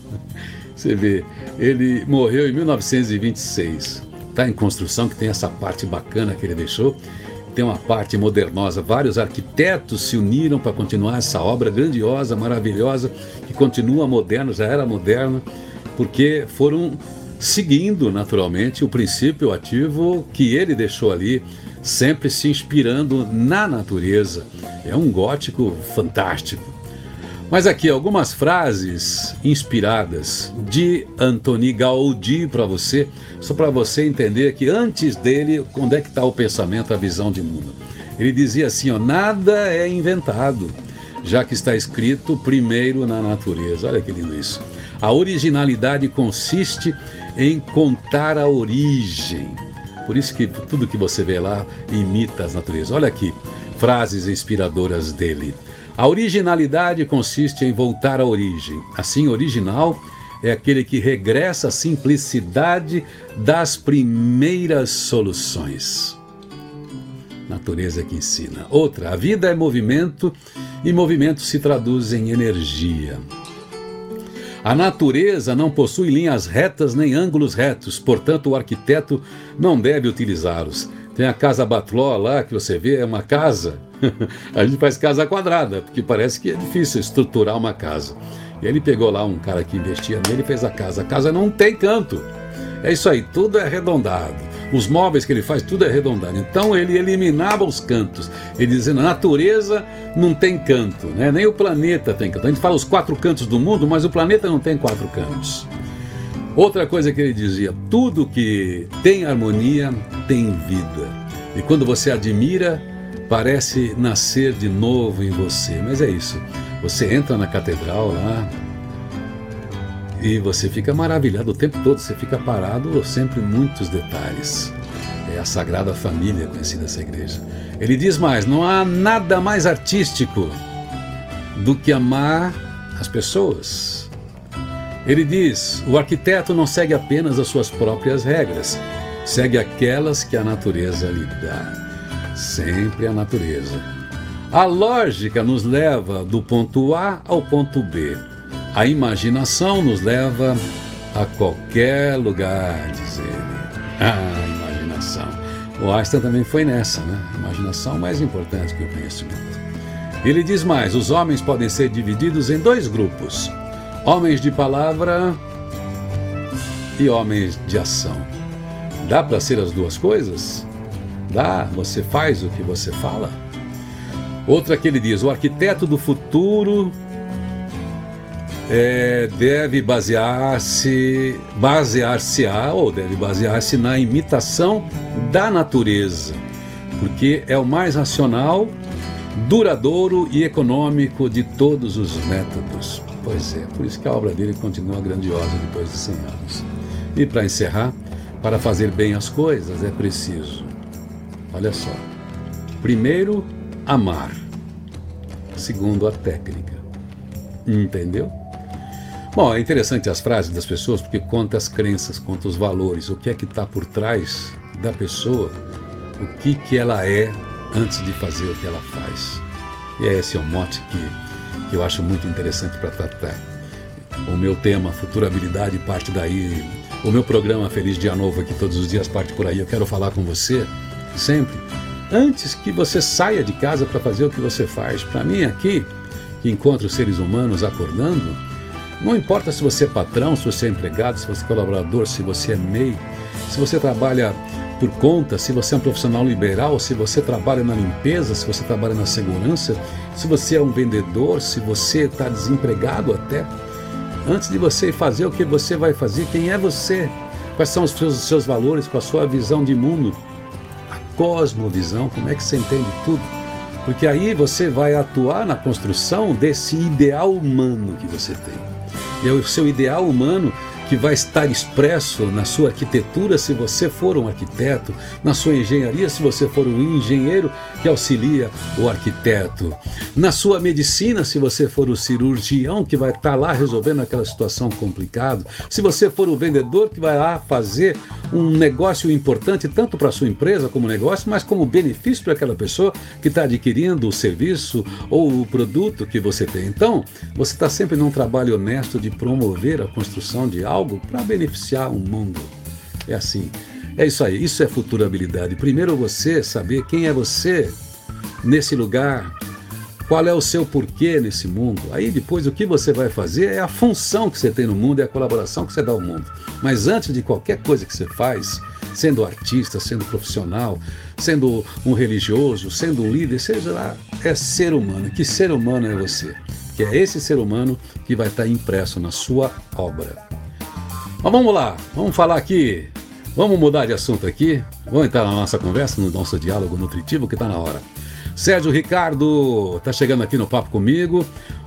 Você vê, ele morreu em mil novecentos e vinte e seis. Está em construção, que tem essa parte bacana que ele deixou. Tem uma parte modernosa. Vários arquitetos se uniram para continuar essa obra grandiosa, maravilhosa, que continua moderna, já era moderna, porque foram seguindo naturalmente o princípio ativo que ele deixou ali, sempre se inspirando na natureza. É um gótico fantástico. Mas aqui algumas frases inspiradas de Antoni Gaudí para você, só para você entender que antes dele, onde é que está o pensamento, a visão de mundo. Ele dizia assim, ó: nada é inventado, já que está escrito primeiro na natureza. Olha que lindo isso. A originalidade consiste em contar a origem. Por isso que tudo que você vê lá imita as naturezas. Olha aqui, frases inspiradoras dele. A originalidade consiste em voltar à origem. Assim, original é aquele que regressa à simplicidade das primeiras soluções. Natureza que ensina. Outra, a vida é movimento e movimento se traduz em energia. A natureza não possui linhas retas nem ângulos retos, portanto o arquiteto não deve utilizá-los. Tem a casa Batló lá, que você vê, é uma casa. A gente faz casa quadrada, porque parece que é difícil estruturar uma casa. E ele pegou lá um cara que investia nele e fez a casa. A casa não tem canto. É isso aí, tudo é arredondado. Os móveis que ele faz, tudo é arredondado. Então ele eliminava os cantos. Ele dizia, a natureza não tem canto, né? Nem o planeta tem canto. A gente fala os quatro cantos do mundo, mas o planeta não tem quatro cantos. Outra coisa que ele dizia, tudo que tem harmonia tem vida. E quando você admira, parece nascer de novo em você. Mas é isso, você entra na catedral lá e você fica maravilhado o tempo todo, você fica parado, sempre muitos detalhes. É a Sagrada Família, conhecida essa igreja. Ele diz mais: não há nada mais artístico do que amar as pessoas. Ele diz: o arquiteto não segue apenas as suas próprias regras, segue aquelas que a natureza lhe dá. Sempre a natureza. A lógica nos leva do ponto A ao ponto B. A imaginação nos leva a qualquer lugar, diz ele. Ah, imaginação. O Einstein também foi nessa, né? Imaginação mais importante que o conhecimento. Ele diz mais: os homens podem ser divididos em dois grupos: homens de palavra e homens de ação. Dá para ser as duas coisas? Dá. Você faz o que você fala. Outra que ele diz: o arquiteto do futuro é, deve basear-se, basear-se-á ou deve basear-se na imitação da natureza, porque é o mais racional, duradouro e econômico de todos os métodos. Pois é, por isso que a obra dele continua grandiosa depois de cem anos. E para encerrar, para fazer bem as coisas é preciso, olha só, primeiro, amar. Segundo, a técnica. Entendeu? Bom, é interessante as frases das pessoas porque conta as crenças, conta os valores, o que é que está por trás da pessoa, o que, que ela é antes de fazer o que ela faz. E esse é um mote que, que eu acho muito interessante para tratar. O meu tema, futurabilidade, parte daí. O meu programa Feliz Dia Novo aqui todos os dias parte por aí. Eu quero falar com você sempre, antes que você saia de casa para fazer o que você faz. Para mim aqui, que encontro os seres humanos acordando, não importa se você é patrão, se você é empregado, se você é colaborador, se você é M E I, se você trabalha por conta, se você é um profissional liberal, se você trabalha na limpeza, se você trabalha na segurança, se você é um vendedor, se você está desempregado até, antes de você fazer o que você vai fazer, quem é você? Quais são os seus, os seus valores, com a sua visão de mundo? Cosmovisão, como é que você entende tudo? Porque aí você vai atuar na construção desse ideal humano que você tem. E é o seu ideal humano que vai estar expresso na sua arquitetura, se você for um arquiteto, na sua engenharia, se você for um engenheiro que auxilia o arquiteto, na sua medicina, se você for o cirurgião que vai estar lá resolvendo aquela situação complicada, se você for o vendedor que vai lá fazer um negócio importante tanto para a sua empresa como negócio, mas como benefício para aquela pessoa que está adquirindo o serviço ou o produto que você tem. Então, você está sempre num trabalho honesto de promover a construção de algo para beneficiar o mundo. É assim. É isso aí. Isso é futurabilidade. Primeiro você saber quem é você nesse lugar, qual é o seu porquê nesse mundo. Aí depois o que você vai fazer é a função que você tem no mundo, é a colaboração que você dá ao mundo. Mas antes de qualquer coisa que você faz, sendo artista, sendo profissional, sendo um religioso, sendo um líder, seja lá, é ser humano. Que ser humano é você? Que é esse ser humano que vai estar impresso na sua obra. Mas vamos lá, vamos falar aqui, vamos mudar de assunto aqui, vamos entrar na nossa conversa, no nosso diálogo nutritivo que está na hora. Sérgio Ricardo está chegando aqui no Papo Comigo.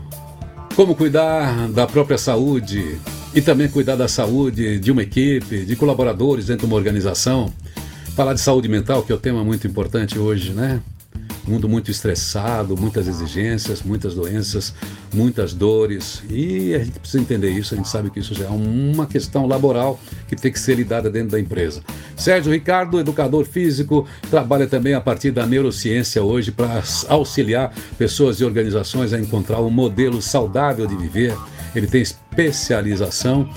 Como cuidar da própria saúde e também cuidar da saúde de uma equipe, de colaboradores dentro de uma organização. Falar de saúde mental, que é um tema muito importante hoje, né? Mundo muito estressado, muitas exigências, muitas doenças, muitas dores. E a gente precisa entender isso, a gente sabe que isso já é uma questão laboral que tem que ser lidada dentro da empresa. Sérgio Ricardo, educador físico, trabalha também a partir da neurociência hoje para auxiliar pessoas e organizações a encontrar um modelo saudável de viver. Ele tem especialização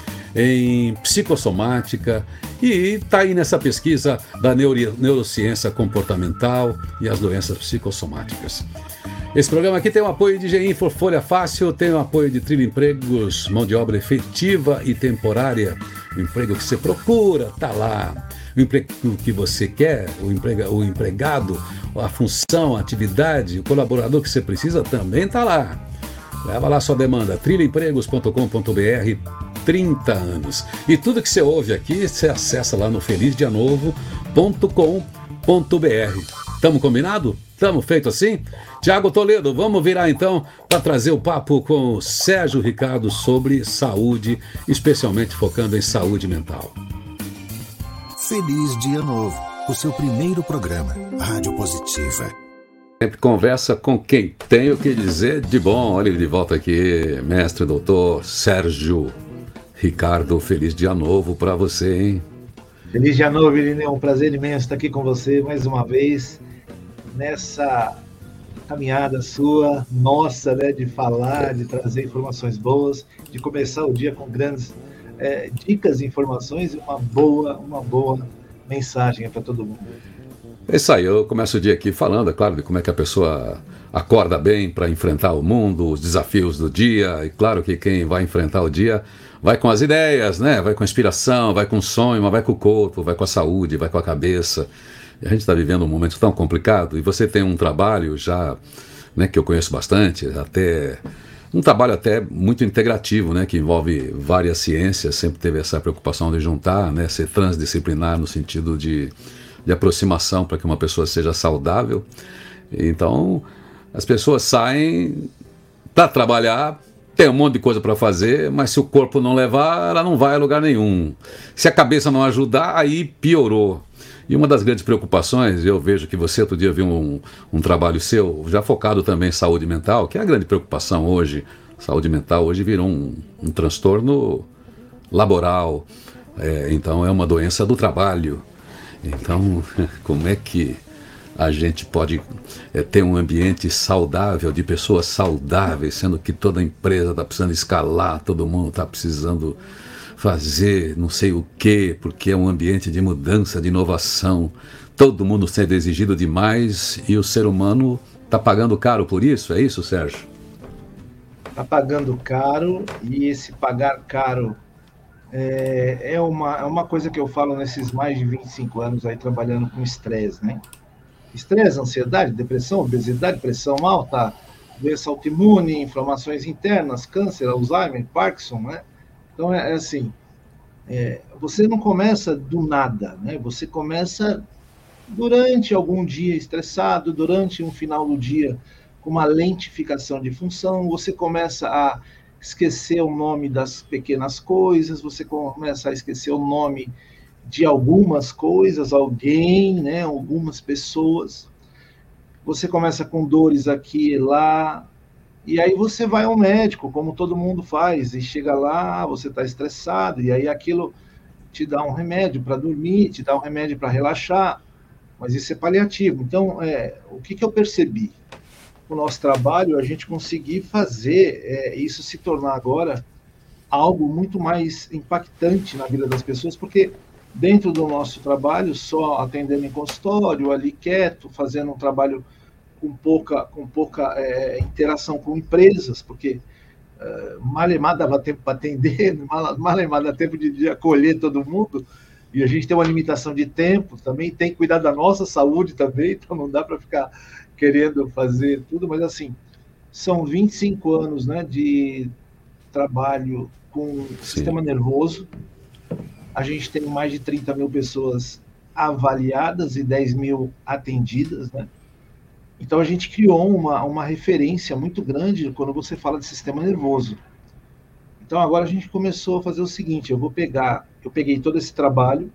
em psicossomática e está aí nessa pesquisa da neuro, neurociência comportamental e as doenças psicossomáticas. Esse programa aqui tem o apoio de G Info, Folha Fácil, tem o apoio de Trilha Empregos, mão de obra efetiva e temporária. O emprego que você procura está lá. O emprego que você quer, o, emprega, o empregado, a função, a atividade, o colaborador que você precisa também está lá. Leva lá sua demanda, trilha empregos ponto com ponto b r, trinta anos. E tudo que você ouve aqui, você acessa lá no feliz dia novo ponto com ponto b r. Tamo combinado? Tamo feito assim? Tiago Toledo, vamos virar então para trazer o papo com o Sérgio Ricardo sobre saúde, especialmente focando em saúde mental. Feliz Dia Novo, o seu primeiro programa, Rádio Positiva. Sempre conversa com quem tem o que dizer de bom. Olha ele de volta aqui, mestre doutor Sérgio Ricardo. Feliz dia novo para você, hein? Feliz dia novo, Irineu. É um prazer imenso estar aqui com você mais uma vez nessa caminhada sua, nossa, né, de falar, de trazer informações boas, de começar o dia com grandes é, dicas e informações e uma boa, uma boa mensagem para todo mundo. É isso aí, eu começo o dia aqui falando, é claro, de como é que a pessoa acorda bem para enfrentar o mundo, os desafios do dia, e claro que quem vai enfrentar o dia vai com as ideias, né? Vai com a inspiração, vai com o sonho, mas vai com o corpo, vai com a saúde, vai com a cabeça. E a gente está vivendo um momento tão complicado, e você tem um trabalho já, né, que eu conheço bastante, até um trabalho até muito integrativo, né, que envolve várias ciências, sempre teve essa preocupação de juntar, né, ser transdisciplinar no sentido de, de aproximação para que uma pessoa seja saudável. Então, as pessoas saem para trabalhar, tem um monte de coisa para fazer, mas se o corpo não levar, ela não vai a lugar nenhum. Se a cabeça não ajudar, aí piorou. E uma das grandes preocupações, eu vejo que você outro dia viu um, um trabalho seu, já focado também em saúde mental, que é a grande preocupação hoje. Saúde mental hoje virou um, um transtorno laboral, é, então é uma doença do trabalho. Então, como é que a gente pode é, ter um ambiente saudável, de pessoas saudáveis, sendo que toda empresa está precisando escalar, todo mundo está precisando fazer não sei o quê, porque é um ambiente de mudança, de inovação, todo mundo sendo exigido demais e o ser humano está pagando caro por isso, é isso, Sérgio? Está pagando caro, e esse pagar caro é, é, uma, é uma coisa que eu falo nesses mais de vinte e cinco anos aí trabalhando com estresse, né? Estresse, ansiedade, depressão, obesidade, pressão alta, doença autoimune, inflamações internas, câncer, Alzheimer, Parkinson, né? Então, é assim, é, você não começa do nada, né? Você começa durante algum dia estressado, durante um final do dia com uma lentificação de função, você começa a esquecer o nome das pequenas coisas, você começa a esquecer o nome de algumas coisas, alguém, né? Algumas pessoas. Você começa com dores aqui e lá, e aí você vai ao médico, como todo mundo faz, e chega lá, você está estressado, e aí aquilo te dá um remédio para dormir, te dá um remédio para relaxar, mas isso é paliativo. Então, é, o que, que eu percebi? O nosso trabalho, a gente conseguir fazer é, isso se tornar agora algo muito mais impactante na vida das pessoas, porque dentro do nosso trabalho, só atendendo em consultório, ali quieto, fazendo um trabalho com pouca, com pouca é, interação com empresas, porque uh, malemar dava tempo para atender, malemar dá tempo de, de acolher todo mundo, e a gente tem uma limitação de tempo também, tem que cuidar da nossa saúde também, então não dá para ficar querendo fazer tudo, mas assim, são vinte e cinco anos, né, de trabalho com Sim. sistema nervoso. A gente tem mais de trinta mil pessoas avaliadas e dez mil atendidas, né? Então, a gente criou uma, uma referência muito grande quando você fala de sistema nervoso. Então, agora a gente começou a fazer o seguinte, eu vou pegar, eu peguei todo esse trabalho,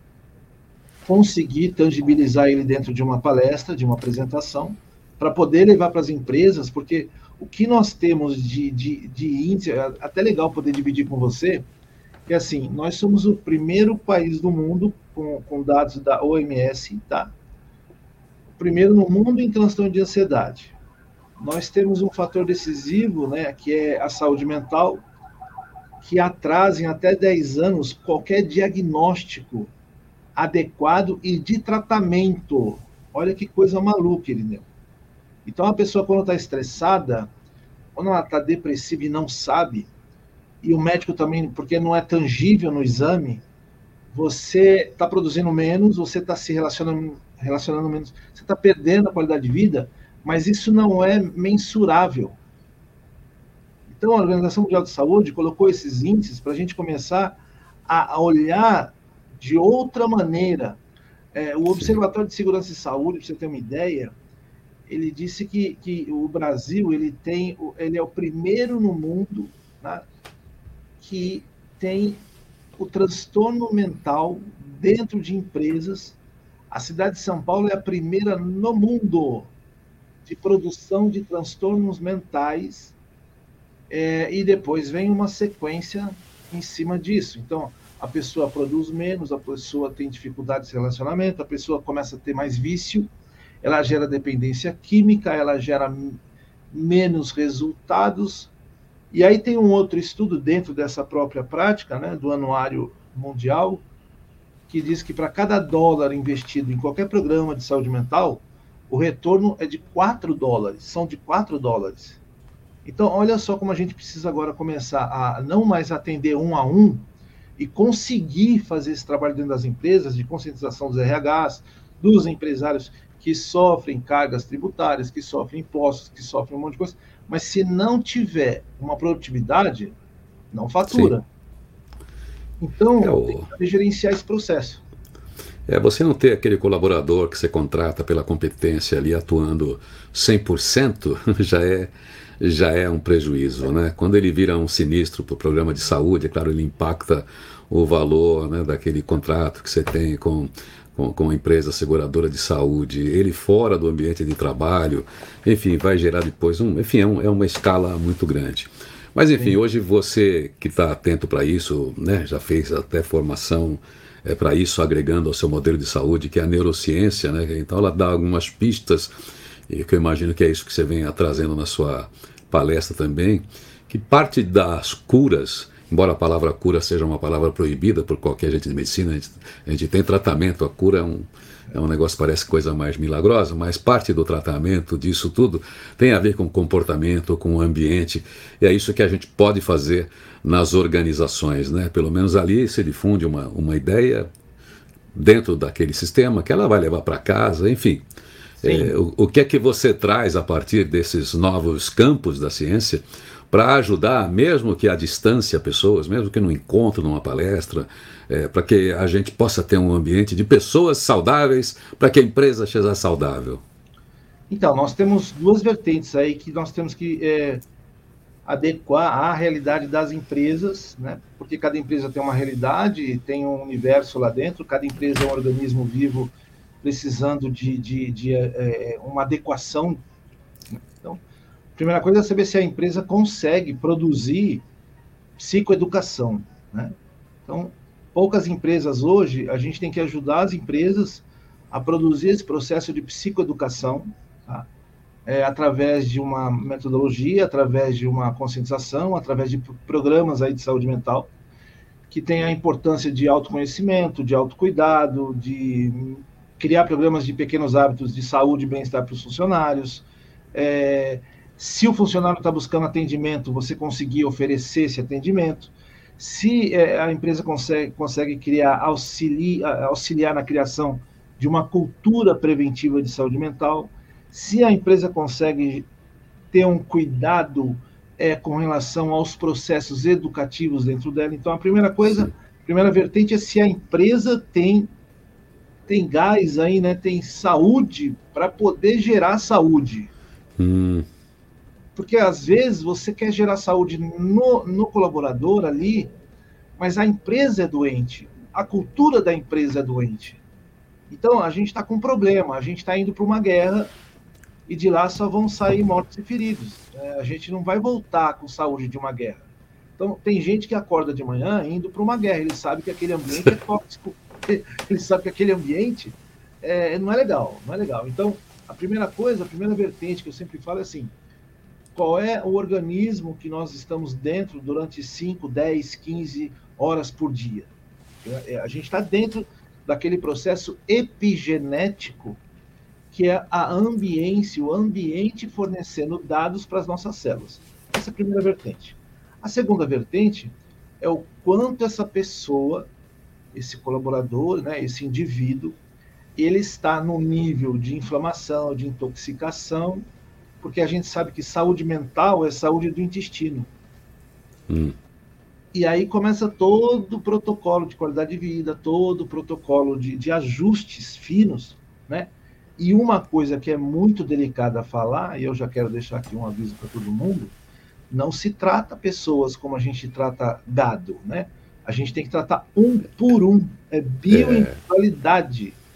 consegui tangibilizar ele dentro de uma palestra, de uma apresentação, para poder levar para as empresas, porque o que nós temos de, de, de índice, é até legal poder dividir com você, que assim, nós somos o primeiro país do mundo, com, com dados da O M S, tá? Primeiro no mundo em transtorno de ansiedade. Nós temos um fator decisivo, né, que é a saúde mental, que atrasa em até dez anos qualquer diagnóstico adequado e de tratamento. Olha que coisa maluca, Irineu. Então, a pessoa, quando está estressada, quando ela está depressiva e não sabe, e o médico também, porque não é tangível no exame, você está produzindo menos, você está se relacionando, relacionando menos, você está perdendo a qualidade de vida, mas isso não é mensurável. Então, a Organização Mundial de Saúde colocou esses índices para a gente começar a, a olhar de outra maneira. É, o Observatório de Segurança e Saúde, para você ter uma ideia, ele disse que, que o Brasil ele tem, ele é o primeiro no mundo, né, que tem o transtorno mental dentro de empresas A cidade de São Paulo é a primeira no mundo de produção de transtornos mentais, é, e depois vem uma sequência em cima disso. Então, a pessoa produz menos, a pessoa tem dificuldades de relacionamento, a pessoa começa a ter mais vício, ela gera dependência química, ela gera menos resultados. E aí tem um outro estudo dentro dessa própria prática, né, do Anuário Mundial, que diz que para cada dólar investido em qualquer programa de saúde mental, o retorno é de quatro dólares, são de quatro dólares. Então, olha só como a gente precisa agora começar a não mais atender um a um e conseguir fazer esse trabalho dentro das empresas, de conscientização dos R Hs, dos empresários que sofrem cargas tributárias, que sofrem impostos, que sofrem um monte de coisa, mas se não tiver uma produtividade, não fatura. Sim. Então, é o... tem que gerenciar esse processo. É, você não ter aquele colaborador que você contrata pela competência ali atuando cem por cento já é, já é um prejuízo, é. né? Quando ele vira um sinistro para o programa de saúde, é claro, ele impacta o valor, né, daquele contrato que você tem com, com, com a empresa seguradora de saúde, ele fora do ambiente de trabalho, enfim, vai gerar depois um... Enfim, é, um, é uma escala muito grande. Mas, enfim, Sim. hoje você que está atento para isso, né, já fez até formação é, para isso, agregando ao seu modelo de saúde, que é a neurociência, né? Então ela dá algumas pistas, e que eu imagino que é isso que você vem trazendo na sua palestra também, que parte das curas, embora a palavra cura seja uma palavra proibida por qualquer gente de medicina, a gente, a gente tem tratamento, a cura é um... É um negócio que parece coisa mais milagrosa, mas parte do tratamento disso tudo tem a ver com comportamento, com o ambiente, e é isso que a gente pode fazer nas organizações, né? Pelo menos ali se difunde uma, uma ideia dentro daquele sistema que ela vai levar para casa, enfim. É, o, o que é que você traz a partir desses novos campos da ciência para ajudar, mesmo que à distância, pessoas, mesmo que no encontro, numa palestra, é, para que a gente possa ter um ambiente de pessoas saudáveis, para que a empresa seja saudável? Então, nós temos duas vertentes aí que nós temos que é, adequar à realidade das empresas, né? Porque cada empresa tem uma realidade, tem um universo lá dentro, cada empresa é um organismo vivo precisando de, de, de é, uma adequação. Então, a primeira coisa é saber se a empresa consegue produzir psicoeducação, né? Então, poucas empresas hoje, a gente tem que ajudar as empresas a produzir esse processo de psicoeducação, tá? É, através de uma metodologia, através de uma conscientização, através de programas aí de saúde mental, que tem a importância de autoconhecimento, de autocuidado, de criar programas de pequenos hábitos de saúde e bem-estar para os funcionários. É, se o funcionário está buscando atendimento, você conseguir oferecer esse atendimento. Se é, a empresa consegue, consegue criar, auxiliar, auxiliar na criação de uma cultura preventiva de saúde mental, se a empresa consegue ter um cuidado é, com relação aos processos educativos dentro dela. Então, a primeira coisa, a primeira vertente é se a empresa tem, tem gás aí, né, tem saúde para poder gerar saúde. Hum. Porque, às vezes, você quer gerar saúde no, no colaborador ali, mas a empresa é doente, a cultura da empresa é doente. Então, a gente está com um problema, a gente está indo para uma guerra e de lá só vão sair mortos e feridos. É, a gente não vai voltar com saúde de uma guerra. Então, tem gente que acorda de manhã indo para uma guerra, ele sabe que aquele ambiente é tóxico, ele sabe que aquele ambiente é, não é legal, não é legal. Então, a primeira coisa, a primeira vertente que eu sempre falo é assim: qual é o organismo que nós estamos dentro durante cinco, dez, quinze horas por dia? A gente está dentro daquele processo epigenético, que é a ambiência, o ambiente fornecendo dados para as nossas células. Essa é a primeira vertente. A segunda vertente é o quanto essa pessoa, esse colaborador, né, esse indivíduo, ele está no nível de inflamação, de intoxicação, porque a gente sabe que saúde mental é saúde do intestino. Hum. E aí começa todo o protocolo de qualidade de vida, todo o protocolo de, de ajustes finos, né? E uma coisa que é muito delicada a falar, e eu já quero deixar aqui um aviso para todo mundo, não se trata pessoas como a gente trata gado, né? A gente tem que tratar um por um, é bioindividualidade.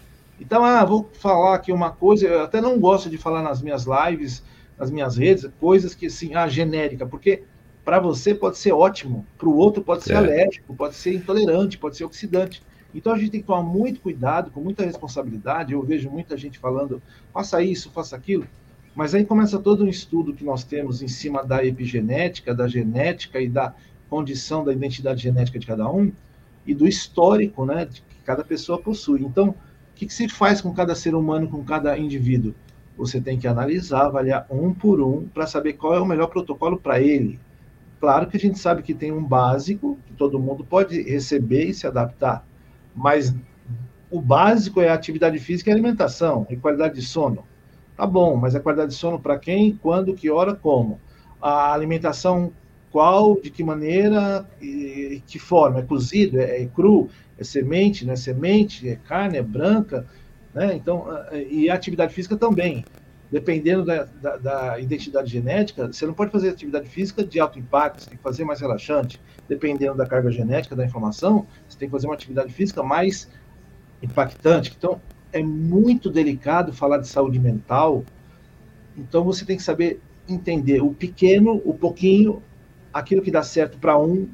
Então, ah, vou falar aqui uma coisa, eu até não gosto de falar nas minhas lives, nas minhas redes, coisas que assim, ah, genérica, porque para você pode ser ótimo, para o outro pode ser é. alérgico, pode ser intolerante, pode ser oxidante. Então a gente tem que tomar muito cuidado, com muita responsabilidade. Eu vejo muita gente falando, faça isso, faça aquilo, mas aí começa todo um estudo que nós temos em cima da epigenética, da genética e da condição da identidade genética de cada um e do histórico, né, que cada pessoa possui. Então, o que, que se faz com cada ser humano, com cada indivíduo? Você tem que analisar, avaliar um por um, para saber qual é o melhor protocolo para ele. Claro que a gente sabe que tem um básico, que todo mundo pode receber e se adaptar, mas o básico é a atividade física e alimentação, e qualidade de sono. Tá bom, mas a qualidade de sono para quem, quando, que hora, como? A alimentação, qual, de que maneira, e que forma? É cozido, é, é cru, é semente, não é semente, é carne, é branca, né? Então, e a atividade física também. Dependendo da, da, da identidade genética, você não pode fazer atividade física de alto impacto, você tem que fazer mais relaxante. Dependendo da carga genética, da informação, você tem que fazer uma atividade física mais impactante. Então, é muito delicado falar de saúde mental. Então, você tem que saber entender o pequeno, o pouquinho, aquilo que dá certo para um,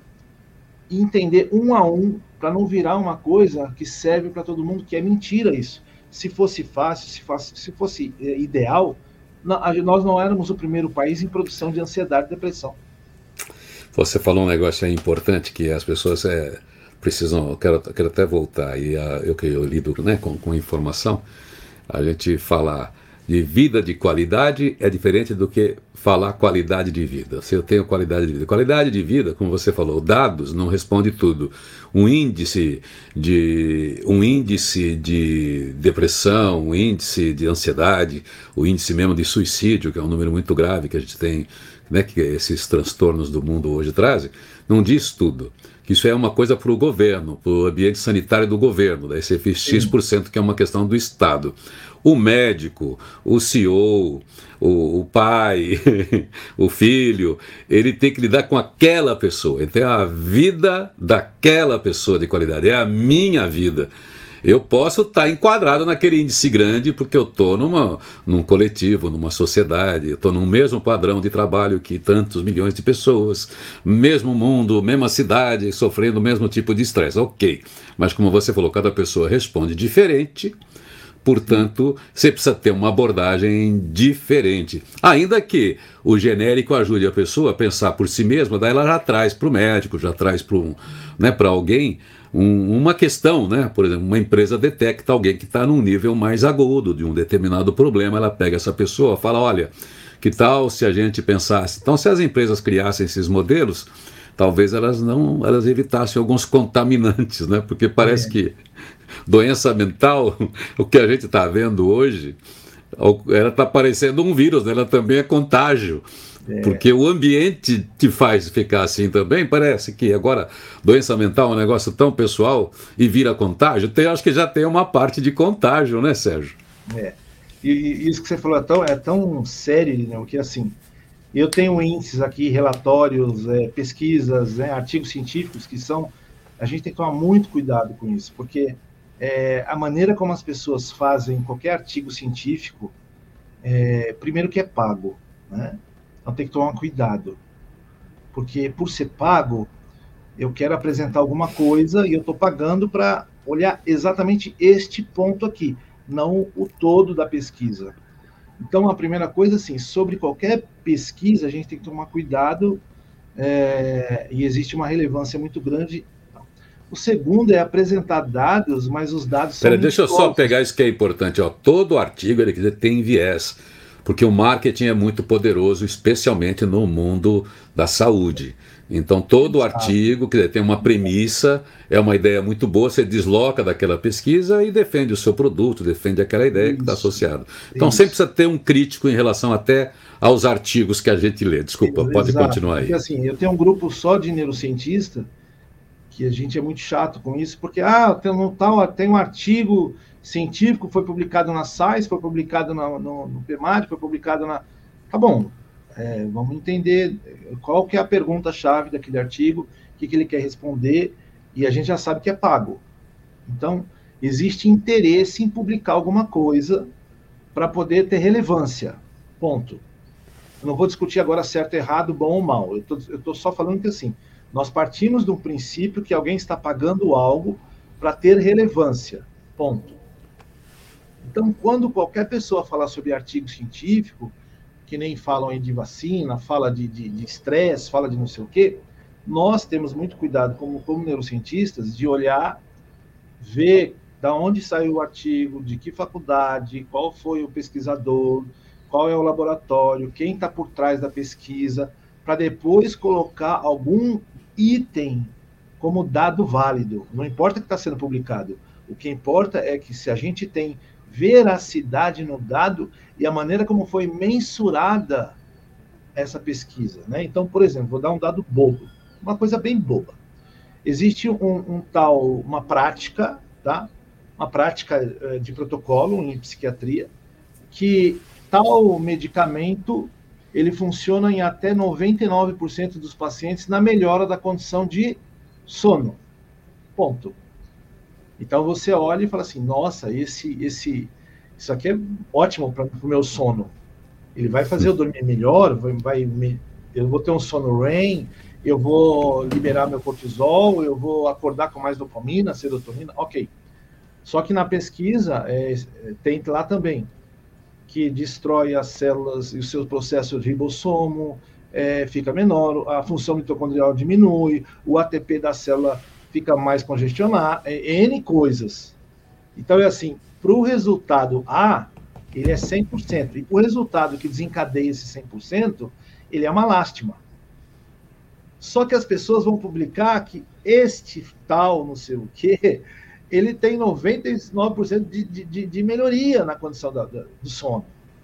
e entender um a um, para não virar uma coisa que serve para todo mundo, que é mentira isso. Se fosse fácil, se fosse, se fosse ideal, nós não éramos o primeiro país em produção de ansiedade e depressão. Você falou um negócio aí importante, que as pessoas é, precisam, eu quero, quero até voltar, e a, eu que eu lido, né, com, com informação, a gente fala de vida de qualidade é diferente do que falar qualidade de vida. Se eu tenho qualidade de vida. Qualidade de vida, como você falou, dados não responde tudo. Um índice de, um índice de depressão, um índice de ansiedade, o índice mesmo de suicídio, que é um número muito grave que a gente tem, né, que esses transtornos do mundo hoje trazem, não diz tudo. Isso é uma coisa para o governo, para o ambiente sanitário do governo, daí você fez X por cento, que é uma questão do Estado. O médico, o C E O, o, o pai, o filho, ele tem que lidar com aquela pessoa, ele tem a vida daquela pessoa de qualidade, é a minha vida. Eu posso estar enquadrado naquele índice grande porque eu estou num coletivo, numa sociedade, eu estou num mesmo padrão de trabalho que tantos milhões de pessoas, mesmo mundo, mesma cidade, sofrendo o mesmo tipo de estresse. Ok, mas como você falou, cada pessoa responde diferente, portanto, você precisa ter uma abordagem diferente. Ainda que o genérico ajude a pessoa a pensar por si mesma, daí ela já traz para o médico, já traz para um, né, para alguém, Um, uma questão, né? Por exemplo, uma empresa detecta alguém que está num nível mais agudo de um determinado problema, ela pega essa pessoa e fala, olha, que tal se a gente pensasse... Então, se as empresas criassem esses modelos, talvez elas não, elas evitassem alguns contaminantes, né? Porque parece é. que doença mental, o que a gente está vendo hoje, ela está parecendo um vírus, né? Ela também é contágio. É. Porque o ambiente te faz ficar assim também. Parece que agora doença mental é um negócio tão pessoal e vira contágio. Tem, acho que já tem uma parte de contágio, né, Sérgio? É. E, e isso que você falou é tão, é tão sério, né, que assim, eu tenho índices aqui, relatórios, é, pesquisas, né, artigos científicos que são... A gente tem que tomar muito cuidado com isso, porque é, a maneira como as pessoas fazem qualquer artigo científico, é, primeiro que é pago, né? Então tem que tomar cuidado, porque por ser pago, eu quero apresentar alguma coisa e eu estou pagando para olhar exatamente este ponto aqui, não o todo da pesquisa. Então a primeira coisa, assim, sobre qualquer pesquisa, a gente tem que tomar cuidado, é, e existe uma relevância muito grande. O segundo é apresentar dados, mas os dados são... Pera, deixa eu só pegar isso que é importante. Ó. Todo artigo ele tem viés. Porque o marketing é muito poderoso, especialmente no mundo da saúde. Então, todo artigo que tem uma premissa, é uma ideia muito boa, você desloca daquela pesquisa e defende o seu produto, defende aquela ideia que está associada. Então, Isso. sempre precisa ter um crítico em relação até aos artigos que a gente lê. Desculpa, Exato. pode continuar aí. Porque, assim, eu tenho um grupo só de neurocientista, que a gente é muito chato com isso, porque ah, tem um, tal, tem um artigo... científico, foi publicado na SAIS, foi publicado no, no, no PEMAD, foi publicado na... Tá bom, é, vamos entender qual que é a pergunta-chave daquele artigo, o que, que ele quer responder, e a gente já sabe que é pago. Então, existe interesse em publicar alguma coisa para poder ter relevância. Ponto. Eu não vou discutir agora certo, errado, bom ou mal. Eu estou só falando que, assim, nós partimos de um princípio que alguém está pagando algo para ter relevância. Ponto. Então, quando qualquer pessoa falar sobre artigo científico, que nem falam aí de vacina, fala de estresse, de, fala de não sei o quê, nós temos muito cuidado, como, como neurocientistas, de olhar, ver da onde saiu o artigo, de que faculdade, qual foi o pesquisador, qual é o laboratório, quem está por trás da pesquisa, para depois colocar algum item como dado válido. Não importa o que está sendo publicado. O que importa é que se a gente tem veracidade no dado e a maneira como foi mensurada essa pesquisa, né? Então, por exemplo, vou dar um dado bobo, uma coisa bem boba. Existe um, um tal, uma prática, tá? Uma prática de protocolo em psiquiatria, que tal medicamento ele funciona em até noventa e nove por cento dos pacientes na melhora da condição de sono. Ponto. Então você olha e fala assim, nossa, esse, esse, isso aqui é ótimo para o meu sono. Ele vai fazer eu dormir melhor, vai, vai me, eu vou ter um sono R E M, eu vou liberar meu cortisol, eu vou acordar com mais dopamina, serotonina, ok. Só que na pesquisa é, tem lá também que destrói as células e os seus processos de ribossomo, é, fica menor, a função mitocondrial diminui, o A T P da célula fica mais congestionado, é, N coisas. Então é assim, para o resultado A, ele é cem por cento, e o resultado que desencadeia esse cem por cento, ele é uma lástima. Só que as pessoas vão publicar que este tal, não sei o quê, ele tem noventa e nove por cento de, de, de melhoria na condição da, da, do sono.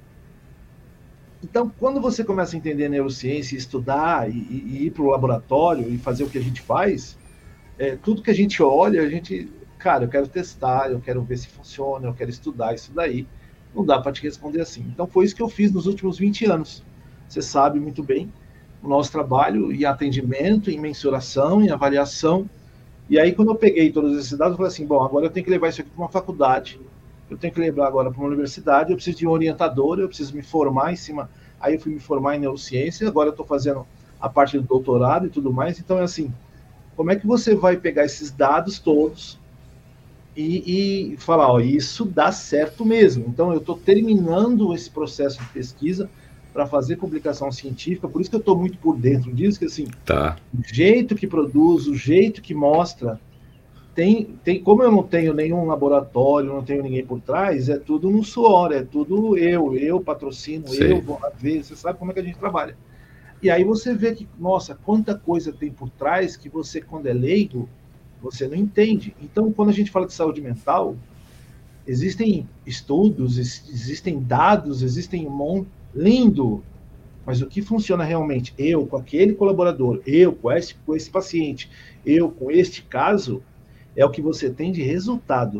Então, quando você começa a entender neurociência, estudar e, e ir para o laboratório e fazer o que a gente faz, é, tudo que a gente olha, a gente, cara, eu quero testar, eu quero ver se funciona, eu quero estudar isso daí. Não dá para te responder assim. Então, foi isso que eu fiz nos últimos vinte anos. Você sabe muito bem o nosso trabalho em atendimento, em mensuração, em avaliação. E aí, quando eu peguei todos esses dados, eu falei assim, bom, agora eu tenho que levar isso aqui para uma faculdade, eu tenho que levar agora para uma universidade, eu preciso de um orientador, eu preciso me formar em cima. Aí eu fui me formar em neurociência, agora eu estou fazendo a parte do doutorado e tudo mais. Então, é assim, como é que você vai pegar esses dados todos e, e falar, ó, isso dá certo mesmo. Então, eu estou terminando esse processo de pesquisa para fazer publicação científica, por isso que eu estou muito por dentro disso, que assim, tá. O jeito que produz, o jeito que mostra, tem, tem, como eu não tenho nenhum laboratório, não tenho ninguém por trás, é tudo no suor, é tudo eu, eu patrocino, Sim. eu vou lá ver, você sabe como é que a gente trabalha. E aí você vê que, nossa, quanta coisa tem por trás que você, quando é leigo, você não entende. Então, quando a gente fala de saúde mental, existem estudos, existem dados, existem um monte, lindo, mas o que funciona realmente, eu com aquele colaborador, eu com esse, com esse paciente, eu com este caso, é o que você tem de resultado.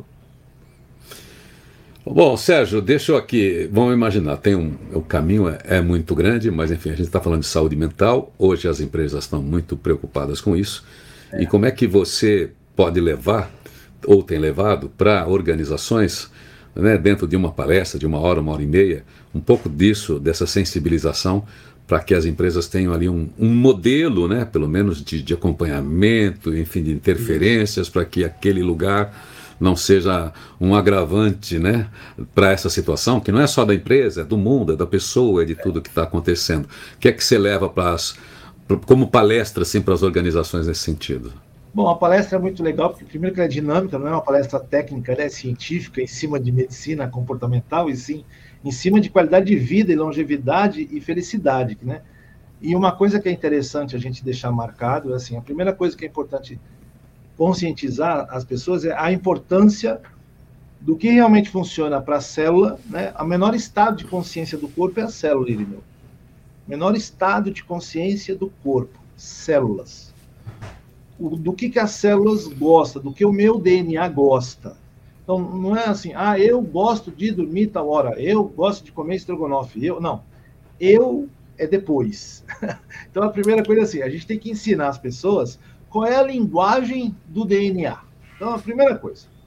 Bom, Sérgio, deixa eu aqui, vamos imaginar, tem um, o caminho é, é muito grande, mas enfim, a gente está falando de saúde mental, hoje as empresas estão muito preocupadas com isso, é. E como é que você pode levar, ou tem levado, para organizações, né, dentro de uma palestra, de uma hora, uma hora e meia, um pouco disso, dessa sensibilização, para que as empresas tenham ali um, um modelo, né, pelo menos de, de acompanhamento, enfim, de interferências, para que aquele lugar não seja um agravante, né, para essa situação, que não é só da empresa, é do mundo, é da pessoa, é de tudo que está acontecendo. O que é que você leva para as, como palestra assim, para as organizações nesse sentido? Bom, a palestra é muito legal, porque primeiro que ela é dinâmica, não é uma palestra técnica, ela é científica, em cima de medicina comportamental, e sim em cima de qualidade de vida e longevidade e felicidade, né? E uma coisa que é interessante a gente deixar marcado, é assim, a primeira coisa que é importante conscientizar as pessoas é a importância do que realmente funciona para a célula, né? O menor estado de consciência do corpo é a célula, Irineu. Menor estado de consciência do corpo, células. O, do que, que as células gostam, do que o meu D N A gosta. Então, não é assim, ah, eu gosto de dormir tal hora, eu gosto de comer estrogonofe, eu, não. Eu é depois. Então, a primeira coisa é assim, a gente tem que ensinar as pessoas qual é a linguagem do D N A. Então, a primeira coisa.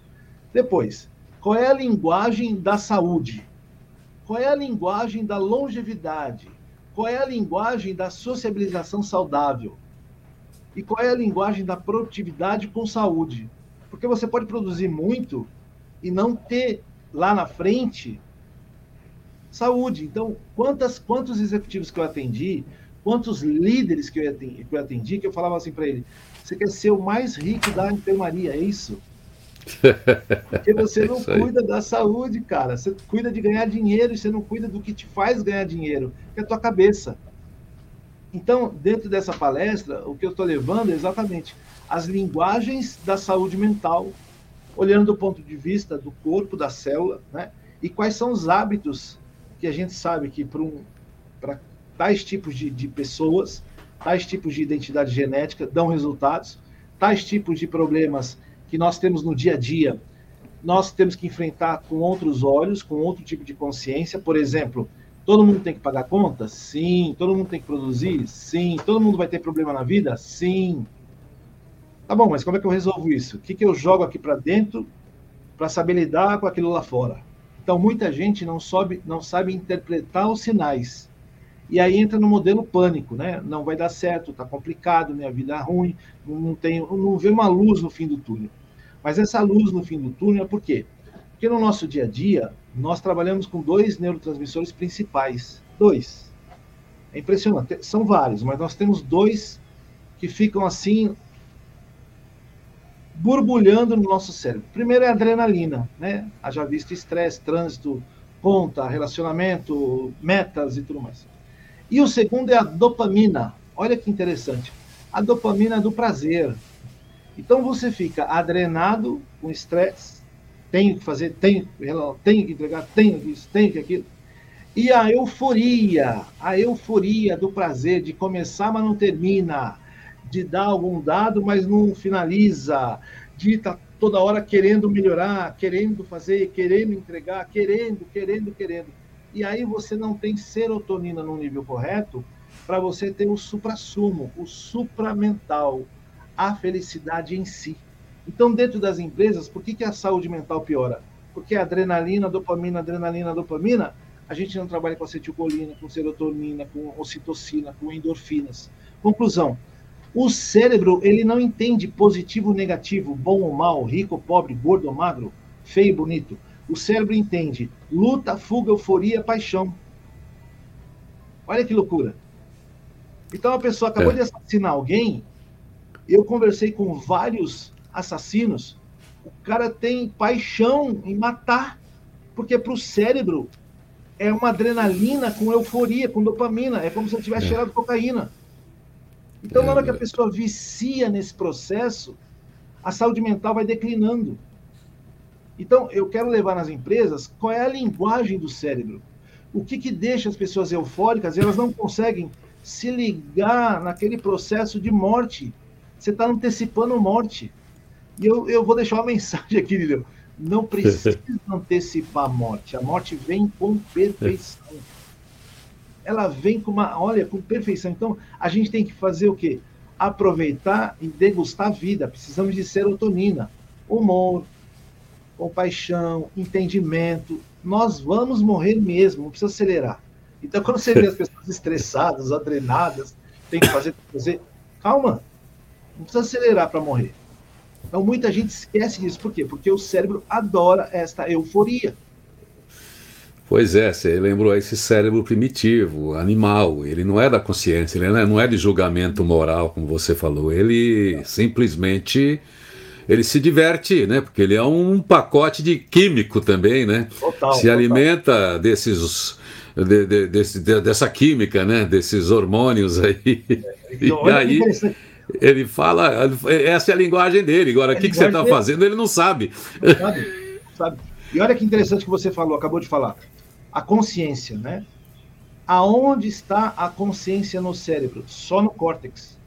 Depois, qual é a linguagem da saúde? Qual é a linguagem da longevidade? Qual é a linguagem da sociabilização saudável? E qual é a linguagem da produtividade com saúde? Porque você pode produzir muito e não ter lá na frente saúde. Então, quantas, quantos executivos que eu atendi, quantos líderes que eu atendi, que eu, atendi, que eu falava assim para ele, você quer ser o mais rico da enfermaria, é isso? Porque você não cuida da saúde, cara. Você cuida de ganhar dinheiro e você não cuida do que te faz ganhar dinheiro, que é a tua cabeça. Então, dentro dessa palestra, o que eu estou levando é exatamente as linguagens da saúde mental, olhando do ponto de vista do corpo, da célula, né? E quais são os hábitos que a gente sabe que para um, para tais tipos de, de pessoas, tais tipos de identidade genética dão resultados, tais tipos de problemas que nós temos no dia a dia, nós temos que enfrentar com outros olhos, com outro tipo de consciência. Por exemplo, todo mundo tem que pagar conta? Sim. Todo mundo tem que produzir? Sim. Todo mundo vai ter problema na vida? Sim. Tá bom, mas como é que eu resolvo isso? O que, que eu jogo aqui para dentro para saber lidar com aquilo lá fora? Então, muita gente não, sobe, não sabe interpretar os sinais. E aí entra no modelo pânico, né? Não vai dar certo, tá complicado, minha vida é ruim, não, tem, não vê uma luz no fim do túnel. Mas essa luz no fim do túnel é por quê? Porque no nosso dia a dia, nós trabalhamos com dois neurotransmissores principais. Dois. É impressionante. São vários, mas nós temos dois que ficam assim, borbulhando no nosso cérebro. Primeiro é a adrenalina, né? Haja visto estresse, trânsito, conta, relacionamento, metas e tudo mais. E o segundo é a dopamina. Olha que interessante. A dopamina é do prazer. Então você fica adrenado com estresse, tenho que fazer, tenho, tenho que entregar, tenho isso, tenho que aquilo. E a euforia, a euforia do prazer de começar, mas não termina, de dar algum dado, mas não finaliza, de estar toda hora querendo melhorar, querendo fazer, querendo entregar, querendo, querendo, querendo. E aí você não tem serotonina no nível correto para você ter o suprassumo, o supramental, a felicidade em si. Então, dentro das empresas, por que, que a saúde mental piora? Porque a adrenalina, dopamina, adrenalina, dopamina, a gente não trabalha com acetilcolina, com serotonina, com ocitocina, com endorfinas. Conclusão, o cérebro, ele não entende positivo ou negativo, bom ou mal, rico ou pobre, gordo ou magro, feio ou bonito. O cérebro entende luta, fuga, euforia, paixão. Olha que loucura. Então a pessoa acabou é. de assassinar alguém, eu conversei com vários assassinos, o cara tem paixão em matar, porque para o cérebro é uma adrenalina com euforia, com dopamina, é como se eu tivesse é. cheirado cocaína. Então, na hora que a pessoa vicia nesse processo, a saúde mental vai declinando. Então, eu quero levar nas empresas qual é a linguagem do cérebro. O que, que deixa as pessoas eufóricas e elas não conseguem se ligar naquele processo de morte. Você está antecipando morte. E eu, eu vou deixar uma mensagem aqui, Lilian. Não precisa antecipar a morte. A morte vem com perfeição. Ela vem com uma, olha, com perfeição. Então, a gente tem que fazer o quê? Aproveitar e degustar a vida. Precisamos de serotonina, humor, compaixão, entendimento. Nós vamos morrer mesmo, não precisa acelerar. Então, quando você vê as pessoas estressadas, adrenadas, tem que fazer, tem que fazer, calma, não precisa acelerar para morrer. Então, muita gente esquece disso. Por quê? Porque o cérebro adora esta euforia. Pois é, você lembrou esse cérebro primitivo, animal, ele não é da consciência, ele não é de julgamento moral, como você falou, ele simplesmente, ele se diverte, né, porque ele é um pacote de químico também, né, total, se total. alimenta desses, de, de, desse, de, dessa química, né, desses hormônios aí, é, então, e aí ele fala, essa é a linguagem dele, agora o é que, que você está fazendo, ele não sabe. Sabe, sabe. E olha que interessante que você falou, acabou de falar. A consciência, né? Aonde está a consciência no cérebro? Só no córtex.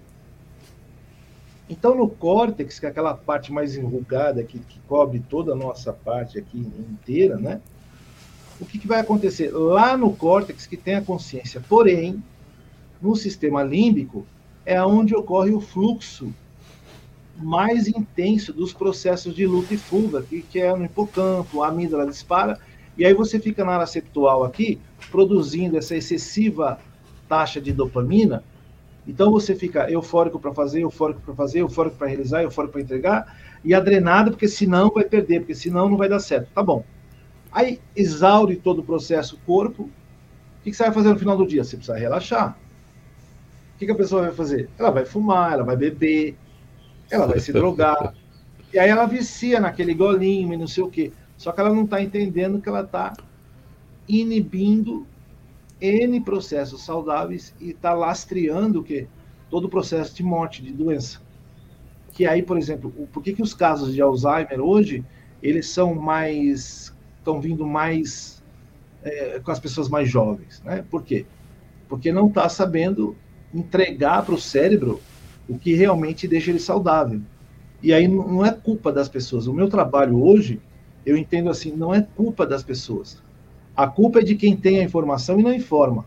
Então, no córtex, que é aquela parte mais enrugada, que, que cobre toda a nossa parte aqui inteira, né? O que, que vai acontecer? Lá no córtex que tem a consciência. Porém, no sistema límbico, é onde ocorre o fluxo mais intenso dos processos de luta e fuga, que, que é no hipocampo, a amígdala dispara, e aí você fica na área septual aqui, produzindo essa excessiva taxa de dopamina. Então você fica eufórico para fazer, eufórico para fazer, eufórico para realizar, eufórico para entregar, e adrenado, porque senão vai perder, porque senão não vai dar certo. Tá bom. Aí exaure todo o processo, o corpo. O que você vai fazer no final do dia? Você precisa relaxar. O que a pessoa vai fazer? Ela vai fumar, ela vai beber, ela vai se drogar. E aí ela vicia naquele golinho e não sei o quê. Só que ela não está entendendo que ela está inibindo N processos saudáveis e está lastreando o quê? Todo o processo de morte, de doença. Que aí, por exemplo, por que, que os casos de Alzheimer hoje, eles são mais, estão vindo mais é, com as pessoas mais jovens, né? Por quê? Porque não está sabendo entregar para o cérebro o que realmente deixa ele saudável. E aí não é culpa das pessoas. O meu trabalho hoje, eu entendo assim, não é culpa das pessoas. A culpa é de quem tem a informação e não informa.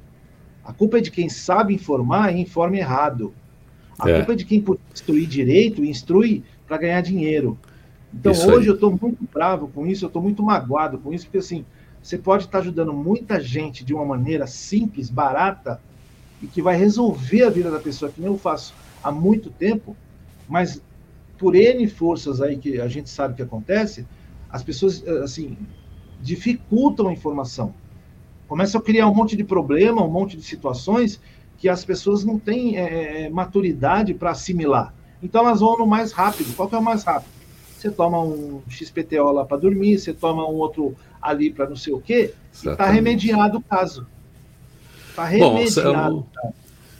A culpa é de quem sabe informar e informa errado. A é. culpa é de quem pode instruir direito e instrui para ganhar dinheiro. Então isso hoje aí. Eu estou muito bravo com isso, eu estou muito magoado com isso, porque assim, você pode estar ajudando muita gente de uma maneira simples, barata, e que vai resolver a vida da pessoa, que nem eu faço há muito tempo, mas por N forças aí que a gente sabe que acontece, as pessoas, assim, dificultam a informação. Começam a criar um monte de problema, um monte de situações que as pessoas não têm é, maturidade para assimilar. Então elas vão no mais rápido. Qual que é o mais rápido? Você toma um X P T O lá para dormir, você toma um outro ali para não sei o quê, exatamente. E está remediado o caso. Está remediado o caso.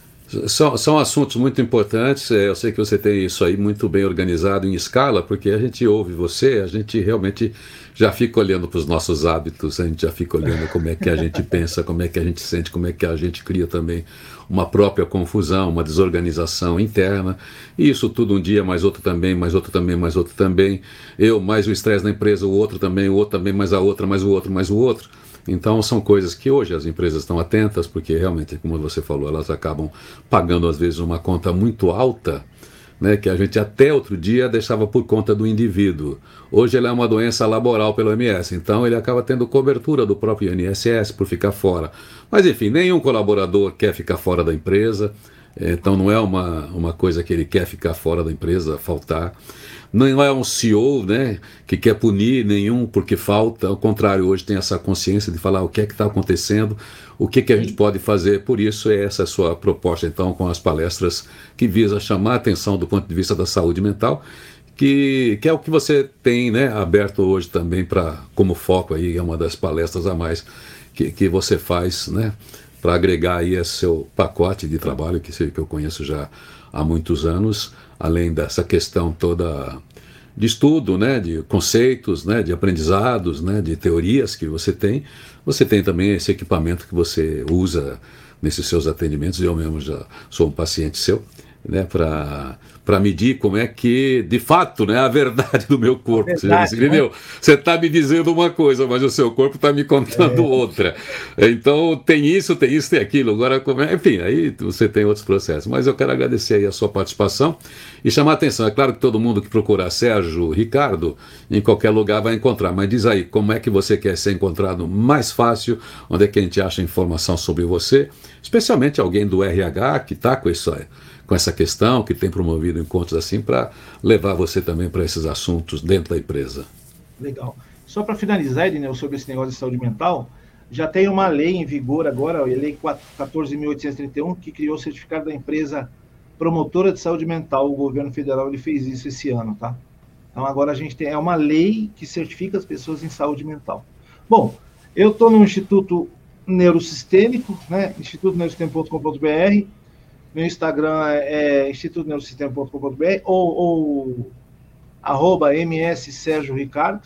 São, são assuntos muito importantes, eu sei que você tem isso aí muito bem organizado em escala, porque a gente ouve você, a gente realmente já fica olhando para os nossos hábitos, a gente já fica olhando como é que a gente pensa, como é que a gente sente, como é que a gente cria também uma própria confusão, uma desorganização interna, e isso tudo um dia, mais outro também, mais outro também, mais outro também, eu, mais o estresse na empresa, o outro também, o outro também, mais a outra, mais o outro, mais o outro. Então são coisas que hoje as empresas estão atentas, porque realmente, como você falou, elas acabam pagando às vezes uma conta muito alta, né, que a gente até outro dia deixava por conta do indivíduo. Hoje ela é uma doença laboral pelo I N S S, então ele acaba tendo cobertura do próprio I N S S por ficar fora. Mas enfim, nenhum colaborador quer ficar fora da empresa, então não é uma, uma coisa que ele quer ficar fora da empresa, faltar. Não é um C E O, né, que quer punir nenhum porque falta, ao contrário, hoje tem essa consciência de falar o que é que está acontecendo, o que, que a gente pode fazer, por isso é essa a sua proposta, então, com as palestras que visa chamar a atenção do ponto de vista da saúde mental, que, que é o que você tem, né, aberto hoje também para como foco, aí é uma das palestras a mais que, que você faz, né, para agregar aí esse seu pacote de trabalho, que, que eu conheço já há muitos anos, além dessa questão toda de estudo, né, de conceitos, né, de aprendizados, né, de teorias que você tem, você tem também esse equipamento que você usa nesses seus atendimentos. Eu mesmo já sou um paciente seu, né, para para medir como é que, de fato, né, a verdade do meu corpo. Verdade, você entendeu? Né? Você está me dizendo uma coisa, mas o seu corpo está me contando é. outra. Então, tem isso, tem isso, tem aquilo. Agora, como é? Enfim, aí você tem outros processos. Mas eu quero agradecer aí a sua participação e chamar a atenção. É claro que todo mundo que procurar Sérgio Ricardo, em qualquer lugar vai encontrar. Mas diz aí, como é que você quer ser encontrado mais fácil? Onde é que a gente acha informação sobre você? Especialmente alguém do R H que está com isso aí. Com essa questão, que tem promovido encontros assim, para levar você também para esses assuntos dentro da empresa. Legal. Só para finalizar, Edneu, sobre esse negócio de saúde mental, já tem uma lei em vigor agora, a Lei quatorze mil oitocentos e trinta e um, que criou o certificado da empresa promotora de saúde mental. O governo federal ele fez isso esse ano, tá? Então agora a gente tem é uma lei que certifica as pessoas em saúde mental. Bom, eu estou no Instituto Neurosistêmico, né? instituto neurosistêmico ponto com ponto b r. Meu Instagram é instituto neurosistêmico ponto com ponto b r ou, ou arroba ms Sérgio Ricardo,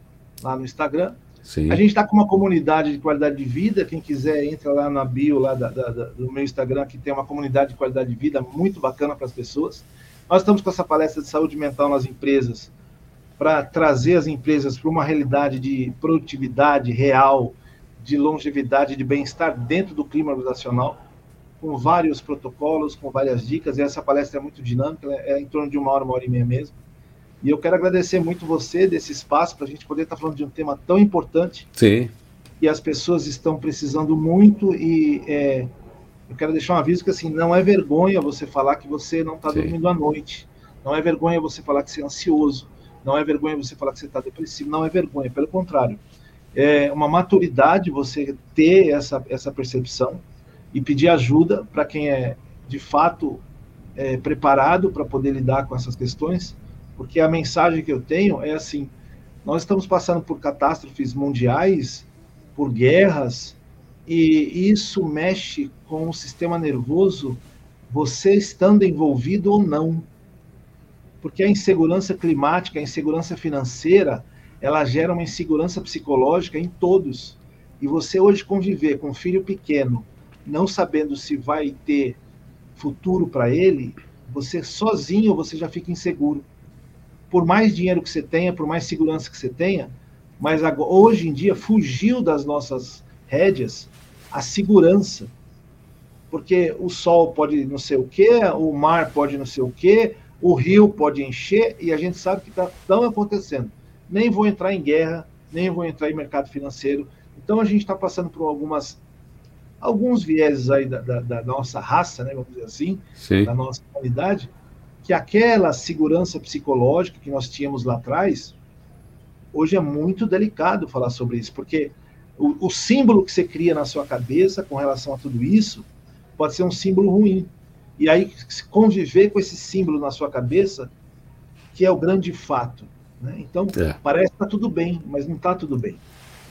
lá no Instagram. Sim. A gente está com uma comunidade de qualidade de vida, quem quiser entra lá na bio lá da, da, da, do meu Instagram, que tem uma comunidade de qualidade de vida muito bacana para as pessoas. Nós estamos com essa palestra de saúde mental nas empresas, para trazer as empresas para uma realidade de produtividade real, de longevidade, de bem-estar dentro do clima organizacional. com vários protocolos, com várias dicas, e essa palestra é muito dinâmica, é em torno de uma hora, uma hora e meia mesmo. E eu quero agradecer muito você desse espaço para a gente poder estar falando de um tema tão importante. Sim. E as pessoas estão precisando muito, e é, eu quero deixar um aviso que assim, não é vergonha você falar que você não está dormindo à noite, não é vergonha você falar que você é ansioso, não é vergonha você falar que você está depressivo, não é vergonha, pelo contrário. É uma maturidade você ter essa, essa percepção e pedir ajuda para quem é, de fato, é, preparado para poder lidar com essas questões, porque a mensagem que eu tenho é assim, nós estamos passando por catástrofes mundiais, por guerras, e isso mexe com o sistema nervoso, você estando envolvido ou não. Porque a insegurança climática, a insegurança financeira, ela gera uma insegurança psicológica em todos. E você hoje conviver com um filho pequeno, não sabendo se vai ter futuro para ele, você sozinho você já fica inseguro. Por mais dinheiro que você tenha, por mais segurança que você tenha, mas agora, hoje em dia fugiu das nossas rédeas a segurança. Porque o sol pode não sei o quê, o mar pode não sei o quê, o rio pode encher, e a gente sabe que está tão acontecendo. Nem vou entrar em guerra, nem vou entrar em mercado financeiro. Então a gente está passando por algumas, alguns vieses aí da, da, da nossa raça, né, vamos dizer assim, Sim. da nossa humanidade, que aquela segurança psicológica que nós tínhamos lá atrás, hoje é muito delicado falar sobre isso, porque o, o símbolo que você cria na sua cabeça com relação a tudo isso pode ser um símbolo ruim. E aí conviver com esse símbolo na sua cabeça, que é o grande fato. Né? Então, é. parece que está tudo bem, mas não está tudo bem.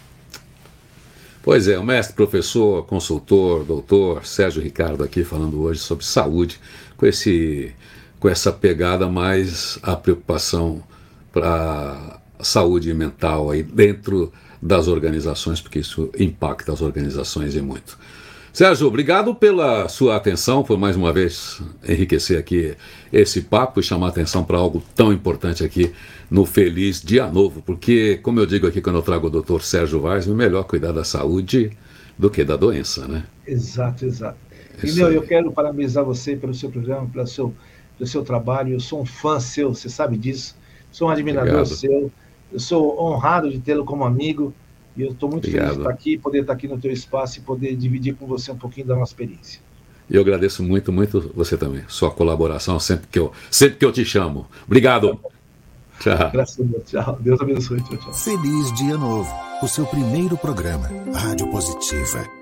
Pois é, o mestre, professor, consultor, doutor Sérgio Ricardo aqui falando hoje sobre saúde, com, esse, com essa pegada mais a preocupação para a saúde mental aí dentro das organizações, porque isso impacta as organizações e muito. Sérgio, obrigado pela sua atenção, por mais uma vez enriquecer aqui esse papo e chamar a atenção para algo tão importante aqui no Feliz Dia Novo, porque, como eu digo aqui quando eu trago o doutor Sérgio Vaz, é melhor cuidar da saúde do que da doença, né? Exato, exato. E, meu, eu quero parabenizar você pelo seu programa, pelo seu, pelo seu trabalho, eu sou um fã seu, você sabe disso, sou um admirador obrigado. seu, eu sou honrado de tê-lo como amigo, e eu estou muito Obrigado. feliz de estar aqui, poder estar aqui no teu espaço e poder dividir com você um pouquinho da nossa experiência. E eu agradeço muito, muito você também, sua colaboração sempre que eu, sempre que eu te chamo. Obrigado. Tchau. Graças a Deus. Tchau. Deus abençoe. Tchau, tchau. Feliz Dia Novo, o seu primeiro programa, Rádio Positiva.